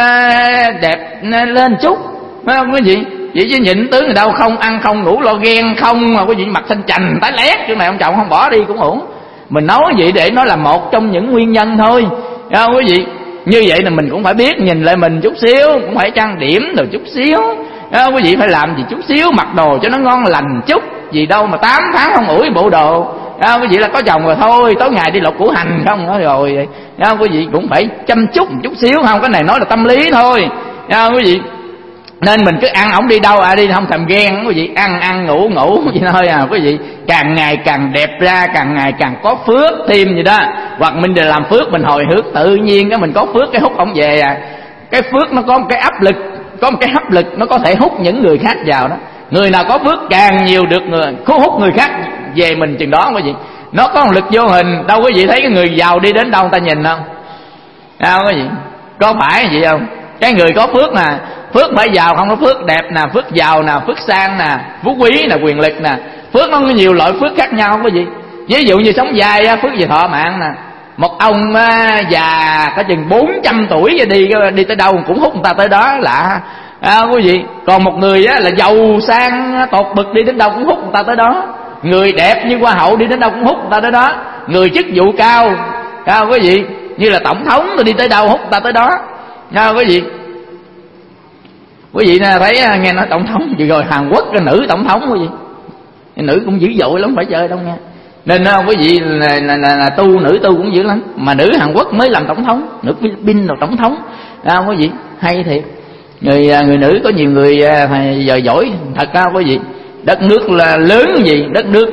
đẹp lên chút, không có gì. Vậy chứ nhịn tướng thì đâu, không ăn không ngủ lo ghen không mà có gì mặt xanh chành tái lét, chỗ này ông chồng không bỏ đi cũng uổng. Mình nói vậy để nó là một trong những nguyên nhân thôi, không có gì. Như vậy là mình cũng phải biết nhìn lại mình chút xíu, cũng phải trang điểm rồi chút xíu, không có gì, phải làm gì chút xíu, mặc đồ cho nó ngon lành chút. Gì đâu mà 8 tháng không ủi bộ đồ, không có gì là có chồng rồi thôi, tối ngày đi lột củ hành không nói rồi, không có gì, cũng phải chăm chút một chút xíu. Không, cái này nói là tâm lý thôi, không có gì. Nên mình cứ ăn ổng đi đâu đi không thèm ghen, không có gì, ăn ngủ vậy thôi có gì. Càng ngày càng đẹp ra, càng ngày càng có phước thêm gì đó. Hoặc mình để làm phước mình hồi hướng, tự nhiên cái mình có phước cái hút ổng về Cái phước nó có một cái áp lực, có một cái hấp lực, nó có thể hút những người khác vào đó. Người nào có phước càng nhiều được người hút người khác về mình chừng đó, cái gì. Nó có một lực vô hình. Đâu quý vị thấy cái người giàu đi đến đâu người ta nhìn không? Không có gì, có phải gì không? Cái người có phước nè, phước phải giàu không có phước đẹp nè, phước giàu nè, phước sang nè, phú quý nè, quyền lực nè. Phước nó có nhiều loại phước khác nhau, không có gì. Ví dụ như sống dai phước về thọ mạng nè. Một ông già có chừng 400 tuổi đi tới đâu cũng hút người ta tới đó lạ, quý vị. Còn một người là giàu sang tột bực đi đến đâu cũng hút người ta tới đó. Người đẹp như hoa hậu đi đến đâu cũng hút người ta tới đó. Người chức vụ cao quý vị, như là tổng thống tôi đi tới đâu hút người ta tới đó, quý vị. Quý vị thấy nghe nói tổng thống vừa rồi Hàn Quốc cái nữ tổng thống, quý vị, cái nữ cũng dữ dội lắm, phải chơi đâu nghe. Nên quý vị là tu nữ tu cũng dữ lắm. Mà nữ Hàn Quốc mới làm tổng thống, nữ Philippines là tổng thống, quý vị, hay thiệt. Người nữ có nhiều người giờ giỏi thật ra, quý vị. Đất nước là lớn gì, đất nước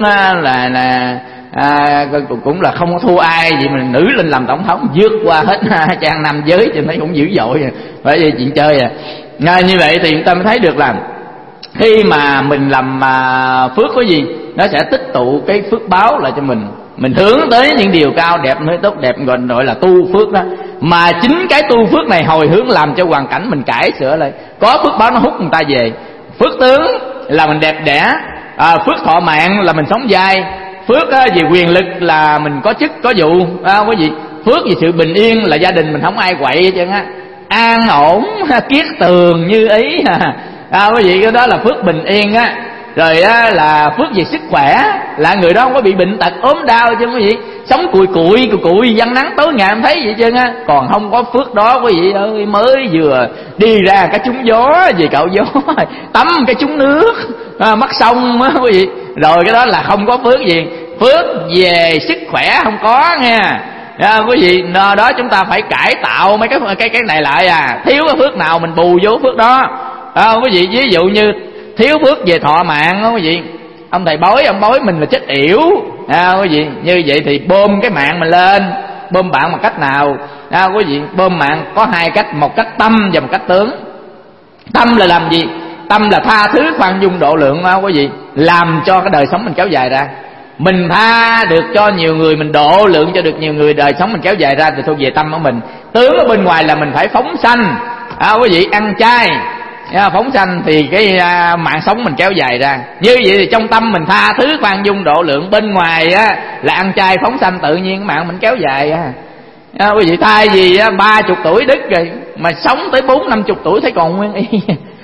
cũng là không có thua ai gì mà nữ lên làm tổng thống vượt qua hết trang nam giới, thì thấy cũng dữ dội phải gì chuyện chơi như vậy thì chúng ta mới thấy được là khi mà mình làm phước có gì nó sẽ tích tụ cái phước báo lại cho mình hướng tới những điều cao đẹp mới tốt đẹp, gọi là tu phước đó. Mà chính cái tu phước này hồi hướng làm cho hoàn cảnh mình cải sửa lại, có phước báo nó hút người ta về. Phước tướng là mình đẹp đẽ, phước thọ mạng là mình sống dai, phước về quyền lực là mình có chức có vụ, có gì. Phước về sự bình yên là gia đình mình không ai quậy hết trơn an ổn kiết tường như ý quý vị. Cái đó là phước bình yên Rồi là phước về sức khỏe là người đó không có bị bệnh tật ốm đau chứ quý vị. Sống cùi văn nắng tối ngày em thấy vậy chứ Còn không có phước đó quý vị ơi, mới vừa đi ra cái trúng gió gì cậu gió tắm cái trúng nước mất sông quý vị. Rồi cái đó là không có phước gì. Phước về sức khỏe không có nha quý vị. Đó chúng ta phải cải tạo mấy cái này lại thiếu cái phước nào mình bù vô phước đó quý vị. Ví dụ như thiếu phước về thọ mạng đó quý vị. Ông thầy ông bói mình là chết yểu quý vị. Như vậy thì bơm cái mạng mình lên. Bơm bạn bằng cách nào quý vị? Bơm mạng có hai cách, một cách tâm và một cách tướng. Tâm là làm gì? Tâm là tha thứ khoan dung độ lượng quý vị, làm cho cái đời sống mình kéo dài ra. Mình tha được cho nhiều người, mình độ lượng cho được nhiều người, đời sống mình kéo dài ra thì thuộc về tâm của mình. Tướng ở bên ngoài là mình phải phóng sanh quý vị, ăn chay phóng sanh thì cái mạng sống mình kéo dài ra. Như vậy thì trong tâm mình tha thứ khoan dung độ lượng, bên ngoài là ăn chay phóng sanh, tự nhiên mạng mình kéo dài quý vị. Thay vì 30 tuổi đứt rồi mà sống tới 40-50 tuổi thấy còn nguyên y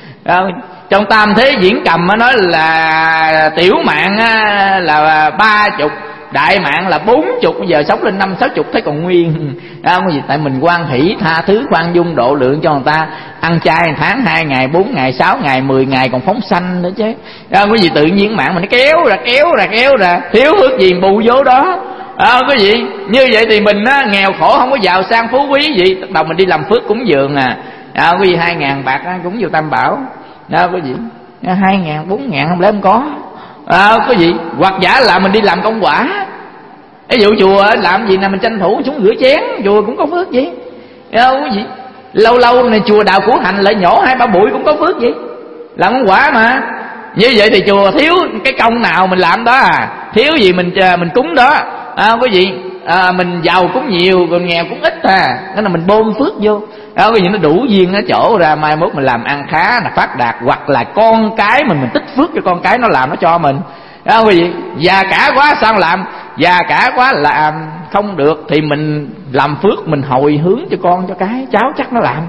trong Tam Thế Diễn Cầm nói là tiểu mạng là 30, đại mạng là 40, bây giờ sống lên 50-60 thấy còn nguyên gì. Tại mình hoan hỷ tha thứ khoan dung độ lượng cho người ta, ăn chay 1 tháng 2 ngày 4 ngày 6 ngày 10 ngày còn phóng sanh nữa chứ cái gì. Tự nhiên mạng mình nó kéo ra thiếu phước gì bù vô đó Quý vị, như vậy thì mình á, nghèo khổ không có giàu sang phú quý gì, bắt đầu mình đi làm phước cúng dường quý vị 2.000 bạc cúng dường Tam Bảo quý vị, 2.000 4.000 không lẽ không có quý vị. Hoặc giả là mình đi làm công quả, ví dụ chùa làm gì nè, mình tranh thủ xuống rửa chén, chùa cũng có phước vậy quý vị. Lâu lâu này chùa đào củ hành lại nhổ 2-3 bụi cũng có phước vậy, làm công quả mà. Như vậy thì chùa thiếu cái công nào mình làm đó thiếu gì mình cúng đó quý vị. Mình giàu cúng nhiều, còn nghèo cúng ít đó là mình bơm phước vô quý vị, nó đủ duyên nó chỗ ra, mai mốt mình làm ăn khá là phát đạt, hoặc là con cái mình tích phước cho con cái nó làm nó cho mình quý vị. Già cả quá sao làm, già cả quá làm không được thì mình làm phước, mình hồi hướng cho con cho cái cháu chắc nó làm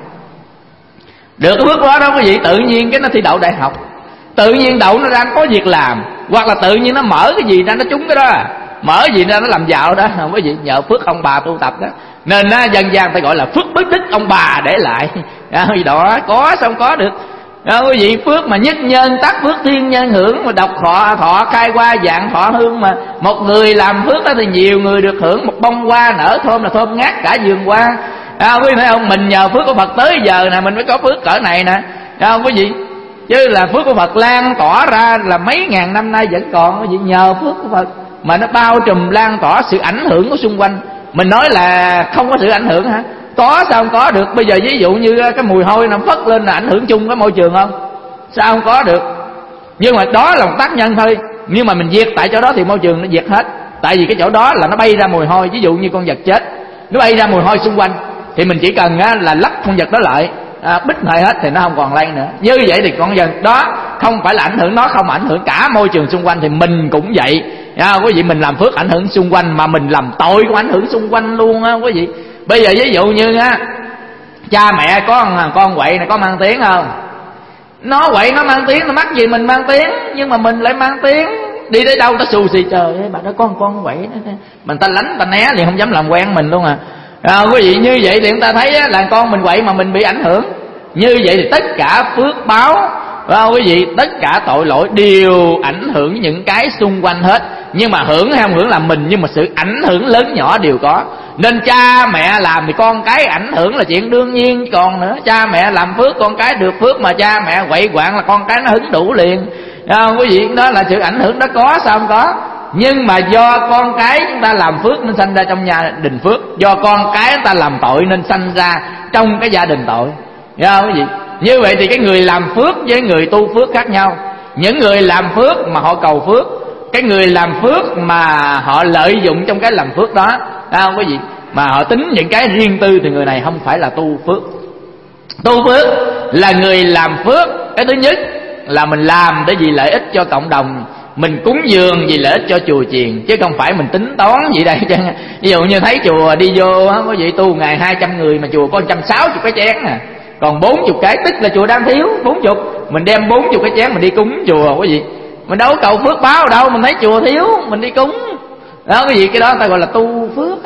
được cái phước đó quý vị. Tự nhiên cái nó thi đậu đại học, tự nhiên đậu nó đang có việc làm, hoặc là tự nhiên nó mở cái gì ra nó trúng cái đó, mở gì ra nó làm giàu đó quý vị, nhờ phước ông bà tu tập đó. Nên dân gian ta gọi là phước bất đức ông bà để lại gì đó, có sao không có được quý vị. Phước mà nhất nhân tác phước thiên nhân hưởng, mà đọc thọ khai qua dạng thọ hương, mà một người làm phước đó thì nhiều người được hưởng. Một bông hoa nở thơm là thơm ngát cả vườn hoa quý vị thấy không? Mình nhờ phước của Phật tới giờ nè, mình mới có phước cỡ này nè quý vị. Chứ là phước của Phật lan tỏa ra là mấy ngàn năm nay vẫn còn quý vị, nhờ phước của Phật mà nó bao trùm lan tỏa sự ảnh hưởng của xung quanh. Mình nói là không có sự ảnh hưởng hả? Có, sao không có được? Bây giờ ví dụ như cái mùi hôi nó phất lên là ảnh hưởng chung cái môi trường không? Sao không có được? Nhưng mà đó là một tác nhân thôi. Nhưng mà mình diệt tại chỗ đó thì môi trường nó diệt hết. Tại vì cái chỗ đó là nó bay ra mùi hôi. Ví dụ như con vật chết, nó bay ra mùi hôi xung quanh, thì mình chỉ cần là lấp con vật đó lại, bích lại hết thì nó không còn lây nữa. Như vậy thì con vật đó không phải là ảnh hưởng nó, không ảnh hưởng cả môi trường xung quanh, thì mình cũng vậy quý vị. Mình làm phước ảnh hưởng xung quanh, mà mình làm tội cũng ảnh hưởng xung quanh luôn quý vị. Bây giờ ví dụ như cha mẹ có con quậy này có mang tiếng không? Nó quậy nó mang tiếng, nó mắc gì mình mang tiếng, nhưng mà mình lại mang tiếng. Đi tới đâu ta xù xì, trời ơi bà đó con quậy đó, mình ta lánh ta né liền, không dám làm quen mình luôn quý vị. Như vậy thì chúng ta thấy là con mình quậy mà mình bị ảnh hưởng. Như vậy thì tất cả phước báo quý vị, tất cả tội lỗi đều ảnh hưởng những cái xung quanh hết. Nhưng mà hưởng hay không hưởng là mình, nhưng mà sự ảnh hưởng lớn nhỏ đều có. Nên cha mẹ làm thì con cái ảnh hưởng là chuyện đương nhiên. Còn nữa, cha mẹ làm phước con cái được phước, mà cha mẹ quậy quạng là con cái nó hứng đủ liền quý vị. Đó là sự ảnh hưởng đó, có sao không có. Nhưng mà do con cái chúng ta làm phước nên sanh ra trong gia đình phước, do con cái chúng ta làm tội nên sanh ra trong cái gia đình tội quý vị. Như vậy thì cái người làm phước với người tu phước khác nhau. Những người làm phước mà họ cầu phước, cái người làm phước mà họ lợi dụng trong cái làm phước đó quý vị, mà họ tính những cái riêng tư, thì người này không phải là tu phước. Tu phước là người làm phước, cái thứ nhất là mình làm để vì lợi ích cho cộng đồng, mình cúng dường vì lợi ích cho chùa chiền, chứ không phải mình tính toán gì đây. Ví dụ như thấy chùa đi vô quý vị tu ngày 200 người mà chùa có 160 cái chén còn 40 cái, tức là chùa đang thiếu 40. Mình đem 40 cái chén mình đi cúng chùa quý vị, mình đâu có cầu phước báo đâu, mình thấy chùa thiếu mình đi cúng đó quý vị. Cái đó người ta gọi là tu phước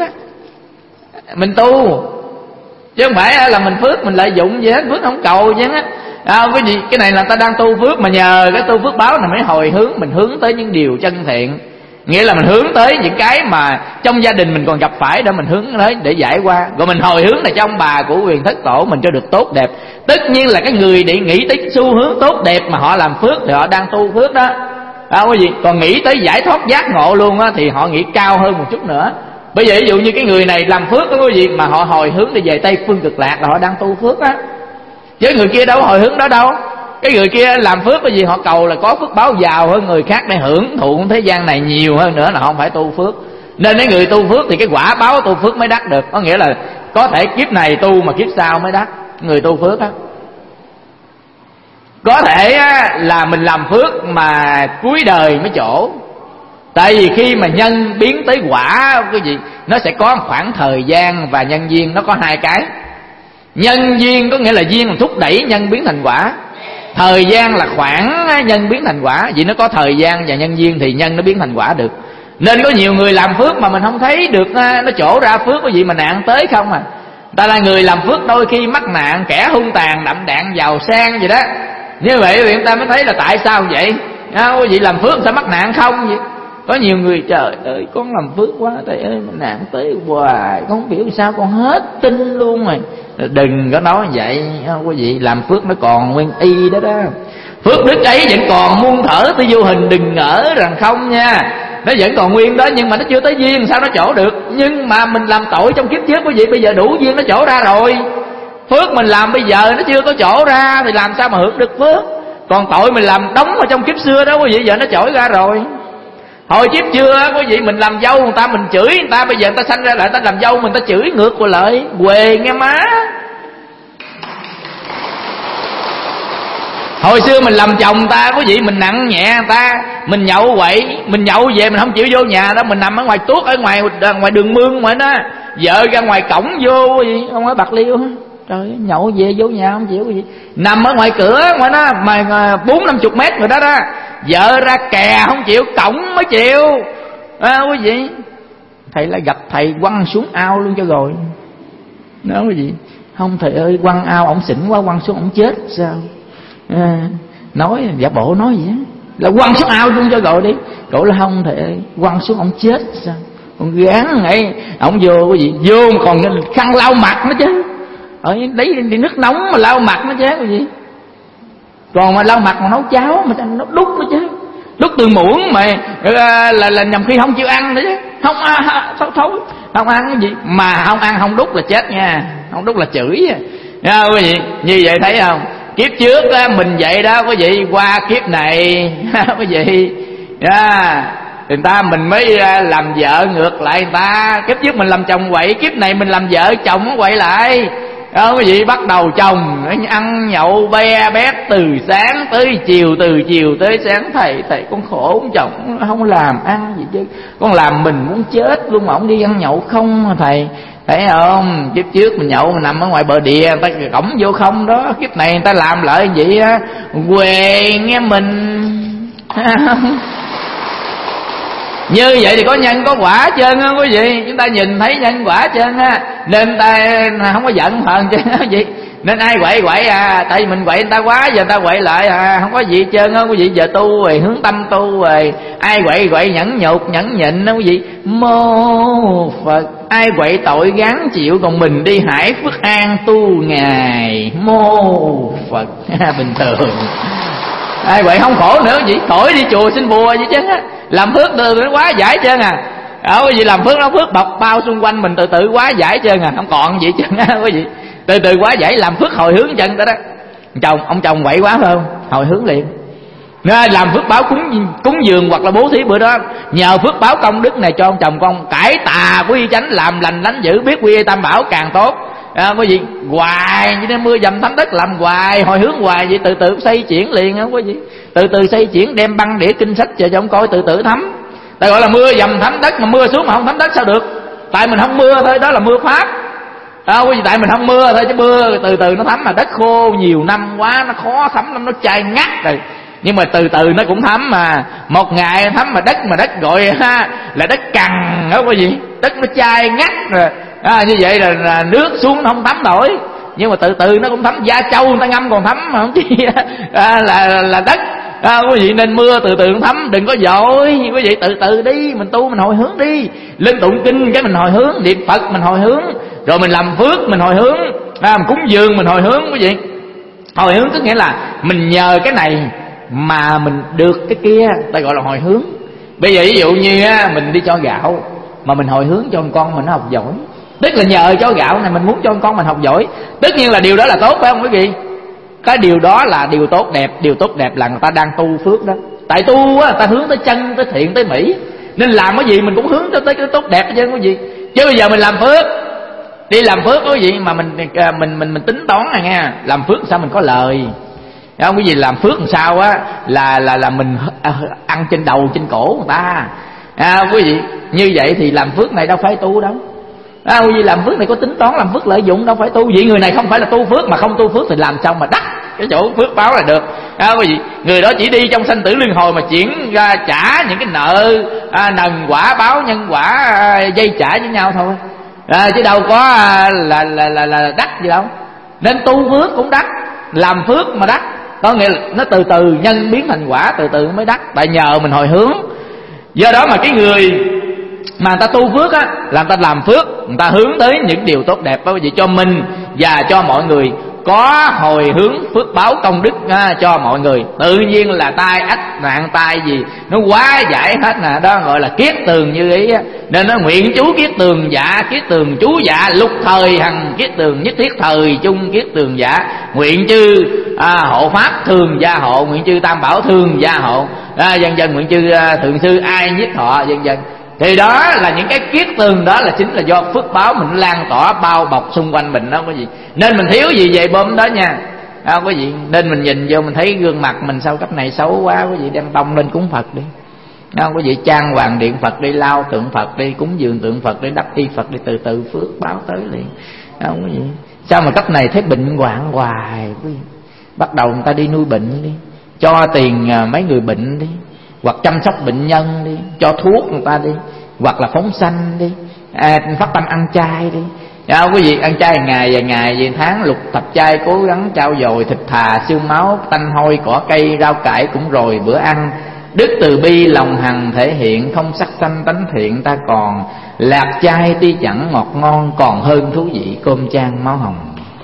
mình tu, chứ không phải là mình phước mình lợi dụng gì hết, phước không cầu chứ quý vị. Cái này là ta đang tu phước, mà nhờ cái tu phước báo này mới hồi hướng, mình hướng tới những điều chân thiện. Nghĩa là mình hướng tới những cái mà trong gia đình mình còn gặp phải, để mình hướng tới để giải qua. Rồi mình hồi hướng là cho ông bà của quyền thất tổ mình cho được tốt đẹp. Tất nhiên là cái người để nghĩ tới xu hướng tốt đẹp mà họ làm phước thì họ đang tu phước đó quý vị. Còn nghĩ tới giải thoát giác ngộ luôn thì họ nghĩ cao hơn một chút nữa. Bây giờ ví dụ như cái người này làm phước đó quý vị, mà họ hồi hướng đi về Tây Phương Cực Lạc là họ đang tu phước chứ người kia đâu hồi hướng đó đâu. Cái người kia làm phước cái gì, họ cầu là có phước báo giàu hơn người khác để hưởng thụ thế gian này nhiều hơn nữa, là họ không phải tu phước. Nên cái người tu phước thì cái quả báo tu phước mới đắc được. Có nghĩa là có thể kiếp này tu mà kiếp sau mới đắc. Người tu phước có thể là mình làm phước mà cuối đời mới trổ. Tại vì khi mà nhân biến tới quả cái gì, nó sẽ có khoảng thời gian và nhân duyên. Nó có hai cái. Nhân duyên có nghĩa là duyên thúc đẩy nhân biến thành quả, thời gian là khoảng nhân biến thành quả. Vì nó có thời gian và nhân duyên thì nhân nó biến thành quả được. Nên có nhiều người làm phước mà mình không thấy được nó trổ ra phước cái gì, mà nạn tới không Ta là người làm phước đôi khi mắc nạn, kẻ hung tàn đậm đạn giàu sang gì đó. Như vậy thì người ta mới thấy là tại sao vậy quý vị, làm phước sao mắc nạn không vậy. Có nhiều người trời ơi con làm phước quá, thầy ơi mình nạn tới hoài, con không hiểu sao con hết tin luôn rồi. Đừng có nói vậy quý vị, làm phước nó còn nguyên y đó đó. Phước đức ấy vẫn còn muôn thở tới vô hình, đừng ngỡ rằng không nha. Nó vẫn còn nguyên đó, nhưng mà nó chưa tới duyên, sao nó trổ được. Nhưng mà mình làm tội trong kiếp trước quý vị, bây giờ đủ duyên nó trổ ra rồi. Phước mình làm bây giờ nó chưa có trổ ra thì làm sao mà hưởng được phước. Còn tội mình làm đóng ở trong kiếp xưa đó quý vị, giờ nó trổ ra rồi. Hồi kiếp xưa quý vị mình làm dâu người ta, mình chửi người ta, bây giờ người ta sanh ra lại ta làm dâu mình, ta chửi ngược qua lại, quê nghe má. Hồi xưa mình làm chồng ta quý vị, mình nặng nhẹ người ta, mình nhậu quậy, mình nhậu về mình không chịu vô nhà đó, mình nằm ở ngoài tuốt, ở ngoài đường mương ngoài đó, vợ ra ngoài cổng vô quý vị, không ở Bạc Liêu. Trời ơi, nhậu về vô nhà không chịu quý vị, nằm ở ngoài cửa ngoài đó mà 40-50 mét rồi đó đó, vợ ra kè không chịu, cổng mới chịu. Quý vị, thầy lại gặp thầy quăng xuống ao luôn cho rồi đó quý vị. Không thầy ơi, quăng ao ổng xỉn quá, quăng xuống ổng chết sao? Nói giả bộ nói gì á, là quăng xuống ao luôn cho rồi đi. Cổ là không thầy ơi, quăng xuống ổng chết sao? Còn gán ấy, ổng vô quý vị, vô mà còn khăn lau mặt nữa chứ. Ở đấy đi nước nóng mà lau mặt nó chứ quý vị. Còn mà lau mặt mà nấu cháo mà nó đút nó chứ, đút từ muỗng mà là nhầm khi không chịu ăn nữa chứ. Không thôi không ăn cái gì mà không ăn không đút là chết nha, không đút là chửi nha quý vị. Như vậy thấy không, kiếp trước đó, mình vậy đó quý vị, qua kiếp này quý vị người ta mình mới làm vợ ngược lại người ta. Kiếp trước mình làm chồng quậy, kiếp này mình làm vợ chồng nó quậy lại đó quý vị. Bắt đầu chồng ăn nhậu be bét từ sáng tới chiều, từ chiều tới sáng. Thầy con khổ chồng không làm ăn gì chứ, con làm mình muốn chết luôn mà ông đi ăn nhậu không thầy. Thấy không, kiếp trước mình nhậu mình nằm ở ngoài bờ địa, người ta cổng vô không đó. Kiếp này người ta làm lại vậy á, quê nghe mình. Như vậy thì có nhân có quả trơn á quý vị. Chúng ta nhìn thấy nhân quả trơn á, nên ta không có giận hờn chứ gì. Nên ai quậy tại vì mình quậy người ta quá, giờ người ta quậy lại không có gì trơn á quý vị. Giờ tu rồi, hướng tâm tu rồi, ai quậy nhẫn nhục nhẫn nhịn đó quý vị. Mô Phật. Ai quậy tội gán chịu, còn mình đi hải phước an tu ngày. Mô Phật. Bình thường ai quậy không khổ nữa gì, khỏi đi chùa xin bùa vậy chứ. Làm phước từ từ nó quá giải trơn quý vị. Làm phước nó phước bọc bao xung quanh mình, từ từ quá giải trơn không còn gì trơn quý vị. Từ từ quá giải, làm phước hồi hướng chân đó đó. Ông chồng quậy quá phải không, hồi hướng liền. Làm phước báo cúng dường hoặc là bố thí bữa đó, nhờ phước báo công đức này cho ông chồng con cải tà quy chánh, làm lành lánh dữ, biết quy y tam bảo càng tốt. Quý vị hoài như nên mưa dầm thấm đất, làm hoài hồi hướng hoài vậy, từ từ xây chuyển liền á quý vị. Từ từ xây chuyển, đem băng đĩa kinh sách cho ông coi, từ từ thấm. Ta gọi là mưa dầm thấm đất, mà mưa xuống mà không thấm đất sao được? Tại mình không mưa thôi, đó là mưa pháp. Quý vị, tại mình không mưa thôi, chứ mưa từ từ nó thấm. Mà đất khô nhiều năm quá nó khó thấm lắm, nó chai ngắt rồi. Nhưng mà từ từ nó cũng thấm mà. Một ngày thấm mà đất gọi là đất cằn đó quý vị. Đất nó chai ngắt rồi. Như vậy là nước xuống nó không thấm nổi. Nhưng mà từ từ nó cũng thấm. Da trâu người ta ngâm còn thấm mà không chi là đất. Quý vị nên mưa từ từ nó thấm, đừng có vội quý vị. Từ từ đi, mình tu mình hồi hướng đi. Lên tụng kinh cái mình hồi hướng, niệm Phật mình hồi hướng, rồi mình làm phước mình hồi hướng, mình cúng dường mình hồi hướng quý vị. Hồi hướng tức nghĩa là mình nhờ cái này mà mình được cái kia, ta gọi là hồi hướng. Bây giờ ví dụ như mình đi cho gạo mà mình hồi hướng cho con mình nó học giỏi, tức là nhờ cho gạo này mình muốn cho con mình học giỏi. Tất nhiên là điều đó là tốt phải không quý vị? Cái điều đó là điều tốt đẹp. Điều tốt đẹp là người ta đang tu phước đó. Tại tu á, ta hướng tới chân, tới thiện, tới mỹ, nên làm cái gì mình cũng hướng tới cái tốt đẹp chứ quý vị. Chứ bây giờ mình làm phước, đi làm phước quý vị mà mình tính toán này nha, làm phước sao mình có lời, không quý vị? Làm phước làm sao á là mình ăn trên đầu trên cổ người ta. Quý vị, như vậy thì làm phước này đâu phải tu đâu. Quý vị, làm phước này có tính toán, làm phước lợi dụng đâu phải tu. Vậy người này không phải là tu phước, mà không tu phước thì làm sao mà đắc cái chỗ phước báo là được. Quý vị, người đó chỉ đi trong sanh tử luân hồi mà chuyển ra trả những cái nợ nần quả báo nhân quả dây trả với nhau thôi, chứ đâu có là đắc gì đâu. Nên tu phước cũng đắc, làm phước mà đắc, có nghĩa là nó từ từ nhân biến thành quả, từ từ mới đắc. Tại nhờ mình hồi hướng, Do đó mà cái người mà người ta tu phước á, là người ta làm phước, người ta hướng tới những điều tốt đẹp đó quý vị, cho mình và cho mọi người, có hồi hướng phước báo công đức cho mọi người. Tự nhiên là tai ách nạn tai gì nó quá giải hết nè, đó gọi là kiết tường như ý á. Nên nó nguyện chú kiết tường dạ, kiết tường chú dạ, lục thời hằng kiết tường, nhất thiết thời chung kiết tường dạ. Nguyện chư hộ pháp thường gia hộ, nguyện chư tam bảo thường gia hộ, dần dần nguyện chư thượng sư ai nhiếp thọ, dần dần. Thì đó là những cái kiết tường, đó là chính là do phước báo mình lan tỏa bao bọc xung quanh mình đó quý vị. Nên mình thiếu gì về bơm đó nha, quý vị. Nên mình nhìn vô mình thấy gương mặt mình sao cấp này xấu quá, quý vị đem tông lên cúng Phật đi, quý vị trang hoàng điện Phật đi, lau tượng Phật đi, cúng dường tượng Phật đi, đắp y Phật đi, từ từ phước báo tới liền, quý vị. Sao mà cấp này thấy bệnh hoạn hoài quý vị. Bắt đầu người ta đi nuôi bệnh đi, cho tiền mấy người bệnh đi, hoặc chăm sóc bệnh nhân đi, cho thuốc người ta đi, hoặc là phóng sanh đi, phát tâm ăn chay đi. Quý vị ăn chay ngày và ngày về tháng, lục thập chay cố gắng trao dồi thịt thà xương máu, tanh hôi cỏ cây rau cải cũng rồi bữa ăn. Đức từ bi lòng hằng thể hiện, không sắc sanh tánh thiện ta còn. Lạc chay tuy chẳng ngọt ngon, còn hơn thú vị cơm chan máu hồng.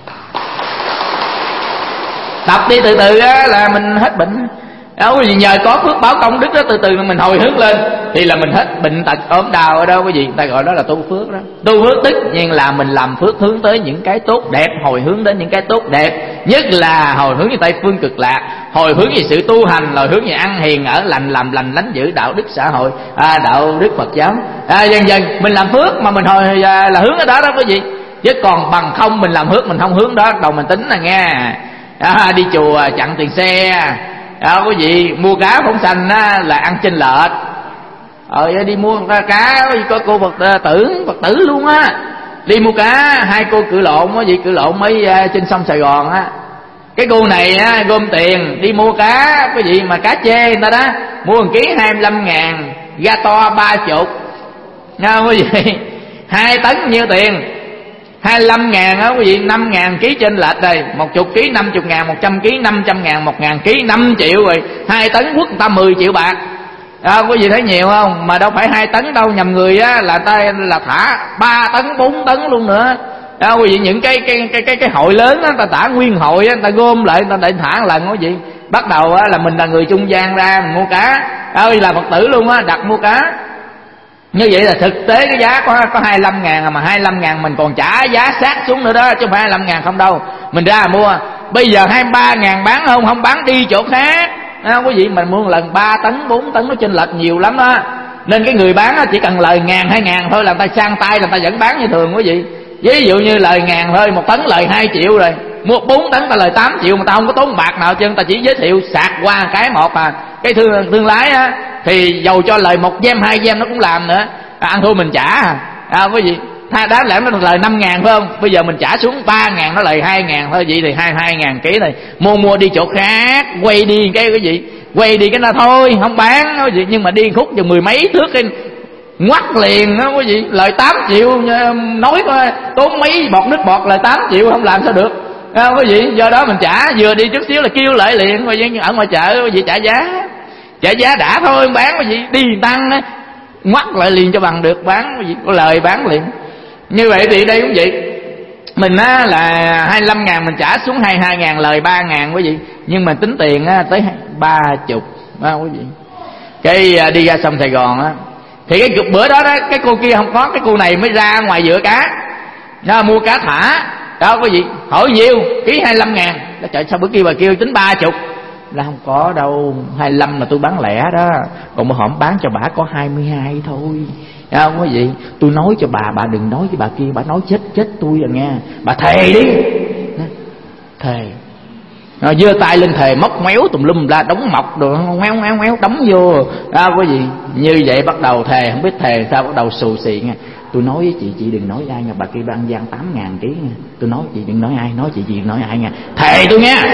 Tập đi từ từ á là mình hết bệnh. Quý vị, nhờ có phước báo công đức đó, từ từ mình hồi hướng lên thì là mình hết bệnh tật ốm đau ở đâu quý vị. Người ta gọi đó là tu phước đó. Tu phước tất nhiên là mình làm phước hướng tới những cái tốt đẹp, hồi hướng đến những cái tốt đẹp, nhất là hồi hướng về Tây phương cực lạc, hồi hướng về sự tu hành, hồi hướng về ăn hiền ở lành, làm lành lánh dữ, đạo đức xã hội, đạo đức Phật giáo. Dần dần mình làm phước mà mình hồi là hướng ở đó đó quý vị. Chứ còn bằng không mình làm phước mình không hướng đó, đầu mình tính là nghe đi chùa chặn tiền xe, quý vị mua cá phóng sanh là ăn chênh lệch. Đi mua cá có cô Phật tử luôn á, đi mua cá, hai cô cự lộn quý vị, cự lộn mới trên sông Sài Gòn á. Cái cô này gom tiền đi mua cá quý vị, mà cá chê người ta đó mua 1 ký 25.000, ga to 30 quý vị, 2 tấn nhiêu tiền, 25.000 á quý vị, 5.000 ký trên lệch rồi, 10 ký 50.000, 100 ký 500.000, 1.000 ký 5 triệu rồi, 2 tấn quất người ta 10 triệu bạc. Quý vị thấy nhiều không? Mà đâu phải 2 tấn đâu, nhầm người á là ta là thả 3 tấn 4 tấn luôn nữa. Quý vị, những cái hội lớn á, ta thả nguyên hội á, ta gom lại ta để thả một lần quý vị. Bắt đầu á là mình là người trung gian ra mình mua cá, là Phật tử luôn á, đặt mua cá. Như vậy là thực tế cái giá có 25.000, mà 25.000 mình còn trả giá sát xuống nữa đó, chứ không phải 25.000 không đâu. Mình ra mua, bây giờ 23.000 bán không bán đi chỗ khác. Quý vị, mình mua một lần 3 tấn 4 tấn nó chênh lệch nhiều lắm đó. Nên cái người bán chỉ cần lời 1.000 2.000 thôi là người ta sang tay là người ta vẫn bán như thường quý vị. Ví dụ như lời 1.000 thôi, 1 tấn lời 2 triệu rồi, mua 4 tấn ta lời 8 triệu, mà ta không có tốn bạc nào chứ, ta chỉ giới thiệu sạc qua cái một cái thương lái á thì dầu cho lời 1 gem 2 gem nó cũng làm nữa, ăn thua mình trả quý vị. Đáng lẽ nó lời 5.000 phải không, bây giờ mình trả xuống 3.000 nó lời 2.000 thôi, vậy thì 2.000 ký này mua đi chỗ khác, quay đi cái quý vị, quay đi cái nó thôi không bán quý vị. Nhưng mà đi khúc chừng 10 mấy thước cái ngoắt liền đó quý vị, lời 8 triệu, nói coi tốn mấy bọt nước bọt lời 8 triệu không làm sao được quý vị. Do đó mình trả vừa đi chút xíu là kêu lại liền quý vị. Ở ngoài chợ quý vị trả giá đã thôi, bán quý vị, đi tăng á ngoắt lại liền cho bằng được, bán quý vị, có lời bán liền. Như vậy thì đây cũng vậy, mình á là 25.000 mình trả xuống 22.000 lời 3.000 quý vị, nhưng mà tính tiền á tới 30 quý vị. Cái đi ra sông Sài Gòn á thì cái bữa đó cái cô kia không có, cái cô này mới ra ngoài giữa cá mua cá thả đó quý vị. Hỏi nhiêu ký? 25.000. Trời, sao bữa kia bà kêu tính 30? Là không có đâu, 25 là tôi bán lẻ đó, còn một hổm bán cho bà có 22 thôi. Không quý vị, tôi nói cho bà đừng nói với bà kia, bà nói chết tôi rồi nha. Bà thề đi, thề, giơ tay lên thề, móc méo tùm lum la, đóng mọc rồi ngoéo đóng vô quý vị. Như vậy bắt đầu thề, không biết thề sao bắt đầu xù xì nha. Tôi nói với chị đừng nói ai nha, bà kia ăn gian 8.000 ký nha. Tôi nói chị đừng nói ai, nói chị đừng nói ai nha, thề tôi nha.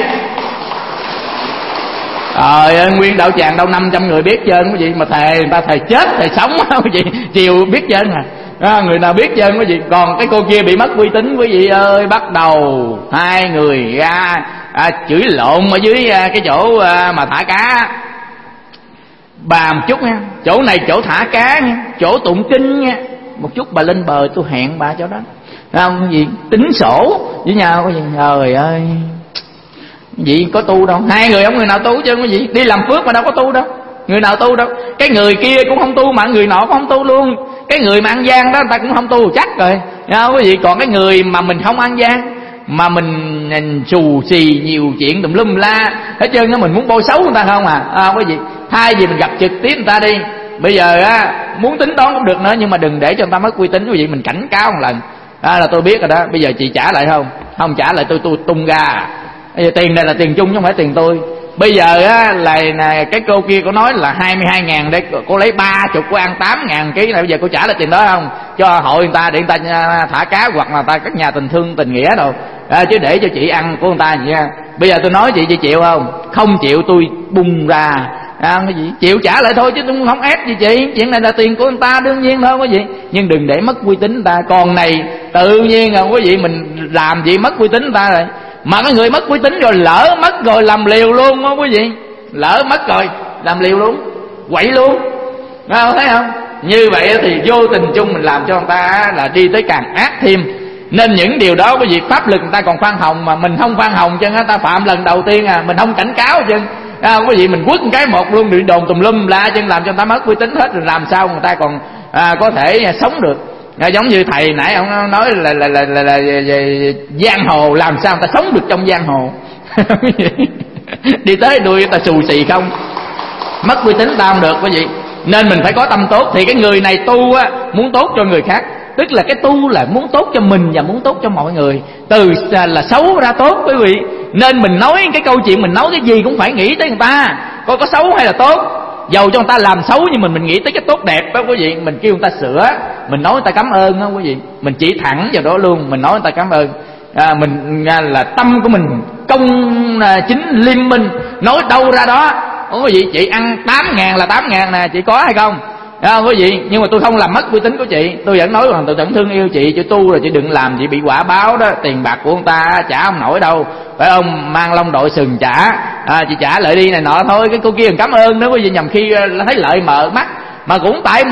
Nguyên đạo tràng đâu 500 người biết trơn quý vị, mà thề người ta thề chết thề sống quý vị, chiều biết trơn người nào biết trơn quý vị. Còn cái cô kia bị mất uy tín quý vị ơi, bắt đầu hai người ra chửi lộn ở dưới cái chỗ mà thả cá. bà một chút nha, chỗ này chỗ thả cá nha, chỗ tụng kinh nha, một chút bà lên bờ tôi hẹn bà chỗ đó. Không cái gì tính sổ với nhau cái gì, trời ơi vậy có tu đâu, hai người không người nào tu chứ cái gì, đi làm phước mà đâu có tu đâu, người nào tu đâu. Cái người kia cũng không tu mà người nọ cũng không tu luôn, cái người mà ăn gian đó người ta cũng không tu chắc rồi, không cái gì. Còn cái người mà mình không ăn gian mà mình xù xì nhiều chuyện tùm lum la hết trơn á, mình muốn bôi xấu người ta không không cái gì. Thay vì mình gặp trực tiếp người ta đi, bây giờ á muốn tính toán cũng được nữa, nhưng mà đừng để cho người ta mất uy tín. Quý vị mình cảnh cáo một lần là tôi biết rồi đó, bây giờ chị trả lại không trả lại tôi tung ra. Bây giờ tiền này là tiền chung chứ không phải tiền tôi. Bây giờ á là cái cô kia cô nói là 22.000 để cô lấy 30, cô ăn 8.000 ký này, bây giờ cô trả lại tiền đó không? Cho hội người ta để người ta thả cá, hoặc là ta các nhà tình thương tình nghĩa đâu chứ để cho chị ăn của người ta vậy nha. Bây giờ tôi nói chị chịu không? Không chịu tôi bung ra cái gì, chịu trả lại thôi chứ tôi không ép gì chị. Chuyện này là tiền của người ta đương nhiên thôi quý vị, nhưng đừng để mất uy tín người ta. Còn này tự nhiên quý vị mình làm gì mất uy tín người ta rồi. Mà cái người mất uy tín rồi lỡ mất rồi làm liều luôn đó quý vị, lỡ mất rồi làm liều luôn, quậy luôn, thấy không? Như vậy thì vô tình chung mình làm cho người ta là đi tới càng ác thêm. Nên những điều đó quý vị, pháp lực người ta còn khoan hồng mà mình không khoan hồng, chân người ta phạm lần đầu tiên mình không cảnh cáo chân quý vị, mình quất một cái một luôn, bị đồn tùm lum la chân, làm cho người ta mất uy tín hết rồi, làm sao người ta còn có thể sống được. Giống như thầy nãy ông nói là giang hồ, làm sao người ta sống được trong giang hồ đi tới đuôi người ta xù xì không, mất uy tín ta không được quý vị. Nên mình phải có tâm tốt. Thì cái người này tu á, muốn tốt cho người khác, tức là cái tu là muốn tốt cho mình và muốn tốt cho mọi người, từ là xấu ra tốt quý vị. Nên mình nói cái câu chuyện, mình nói cái gì cũng phải nghĩ tới người ta coi có xấu hay là tốt. Dầu cho người ta làm xấu nhưng mình nghĩ tới cái tốt đẹp đó quý vị, mình kêu người ta sửa, mình nói người ta cảm ơn đó quý vị, mình chỉ thẳng vào đó luôn, mình nói người ta cảm ơn. Mình là tâm của mình công chính liêm minh, nói đâu ra đó. Quý vị, chị ăn 8.000 là 8.000 nè, chị có hay không? Quý vị, nhưng mà tôi không làm mất uy tín của chị, tôi vẫn nói rằng tôi vẫn thương yêu chị tu rồi, chị đừng làm chị bị quả báo đó, tiền bạc của người ta trả không nổi đâu, phải không? Mang lông đội sừng trả, chị trả lại đi này nọ thôi. Cái cô kia còn cảm ơn nữa quý vị, nhầm khi thấy lợi mờ mắt. Mà cũng tại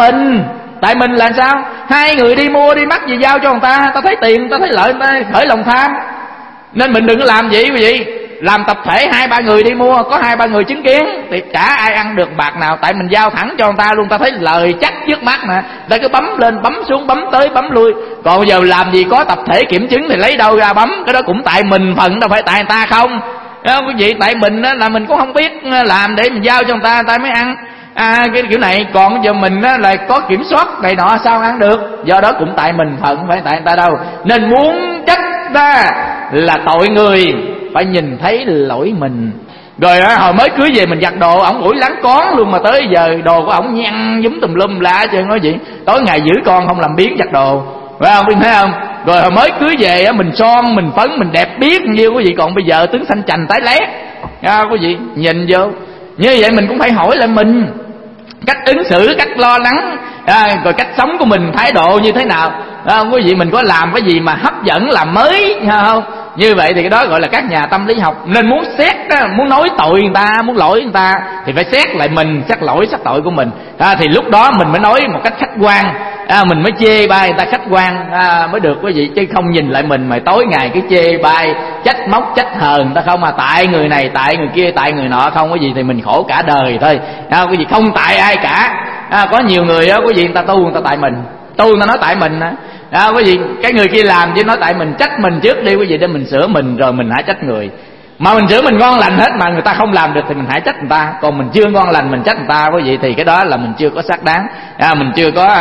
mình là sao? Hai người đi mua đi mắc gì giao cho người ta thấy tiền, ta thấy lợi, người ta khởi lòng tham. Nên mình đừng có làm gì quý vị, làm tập thể 2-3 người đi mua, có 2-3 người chứng kiến thì chả ai ăn được bạc nào, tại mình giao thẳng cho người ta luôn, ta thấy lời chắc trước mắt nè, ta cứ bấm lên bấm xuống, bấm tới bấm lui. Còn giờ làm gì có tập thể kiểm chứng thì lấy đâu ra bấm, cái đó cũng tại mình phần, đâu phải tại người ta không. Quý vị, tại mình là mình cũng không biết làm để mình giao cho người ta mới ăn cái kiểu này. Còn giờ mình là có kiểm soát này nọ sao ăn được, do đó cũng tại mình phận, phải tại người ta đâu. Nên muốn trách ta là tội người, phải nhìn thấy lỗi mình. Rồi hồi mới cưới về mình giặt đồ, ổng ủi láng cón luôn, mà tới giờ đồ của ổng nhăn nhúm tùm lum la chứ nói gì. Tối ngày giữ con không làm biếng giặt đồ, phải không? Thấy không? Rồi hồi mới cưới về mình son mình phấn mình đẹp biết nhiêu quý vị, còn bây giờ tướng xanh chành tái lét quý vị nhìn vô. Như vậy mình cũng phải hỏi lại mình cách ứng xử, cách lo lắng, rồi cách sống của mình thái độ như thế nào. Quý vị, mình có làm cái gì mà hấp dẫn làm mới không? Như vậy thì cái đó gọi là các nhà tâm lý học. Nên muốn xét đó, muốn nói tội người ta, muốn lỗi người ta thì phải xét lại mình, xét lỗi xét tội của mình. Thì lúc đó mình mới nói một cách khách quan, mình mới chê bai người ta khách quan mới được quý vị, chứ không nhìn lại mình mà tối ngày cứ chê bai, trách móc trách hờn người ta không, mà tại người này, tại người kia, tại người nọ không quý vị, thì mình khổ cả đời thôi. Quý vị, không tại ai cả. Có nhiều người đó quý vị, người ta tu người ta tại mình, tu người ta nói tại mình quý vị, cái người kia làm chứ nói tại mình, trách mình trước đi quý vị, để mình sửa mình rồi mình hãy trách người. Mà mình sửa mình ngon lành hết mà người ta không làm được thì mình hãy trách người ta. Còn mình chưa ngon lành mình trách người ta quý vị, thì cái đó là mình chưa có xác đáng, mình chưa có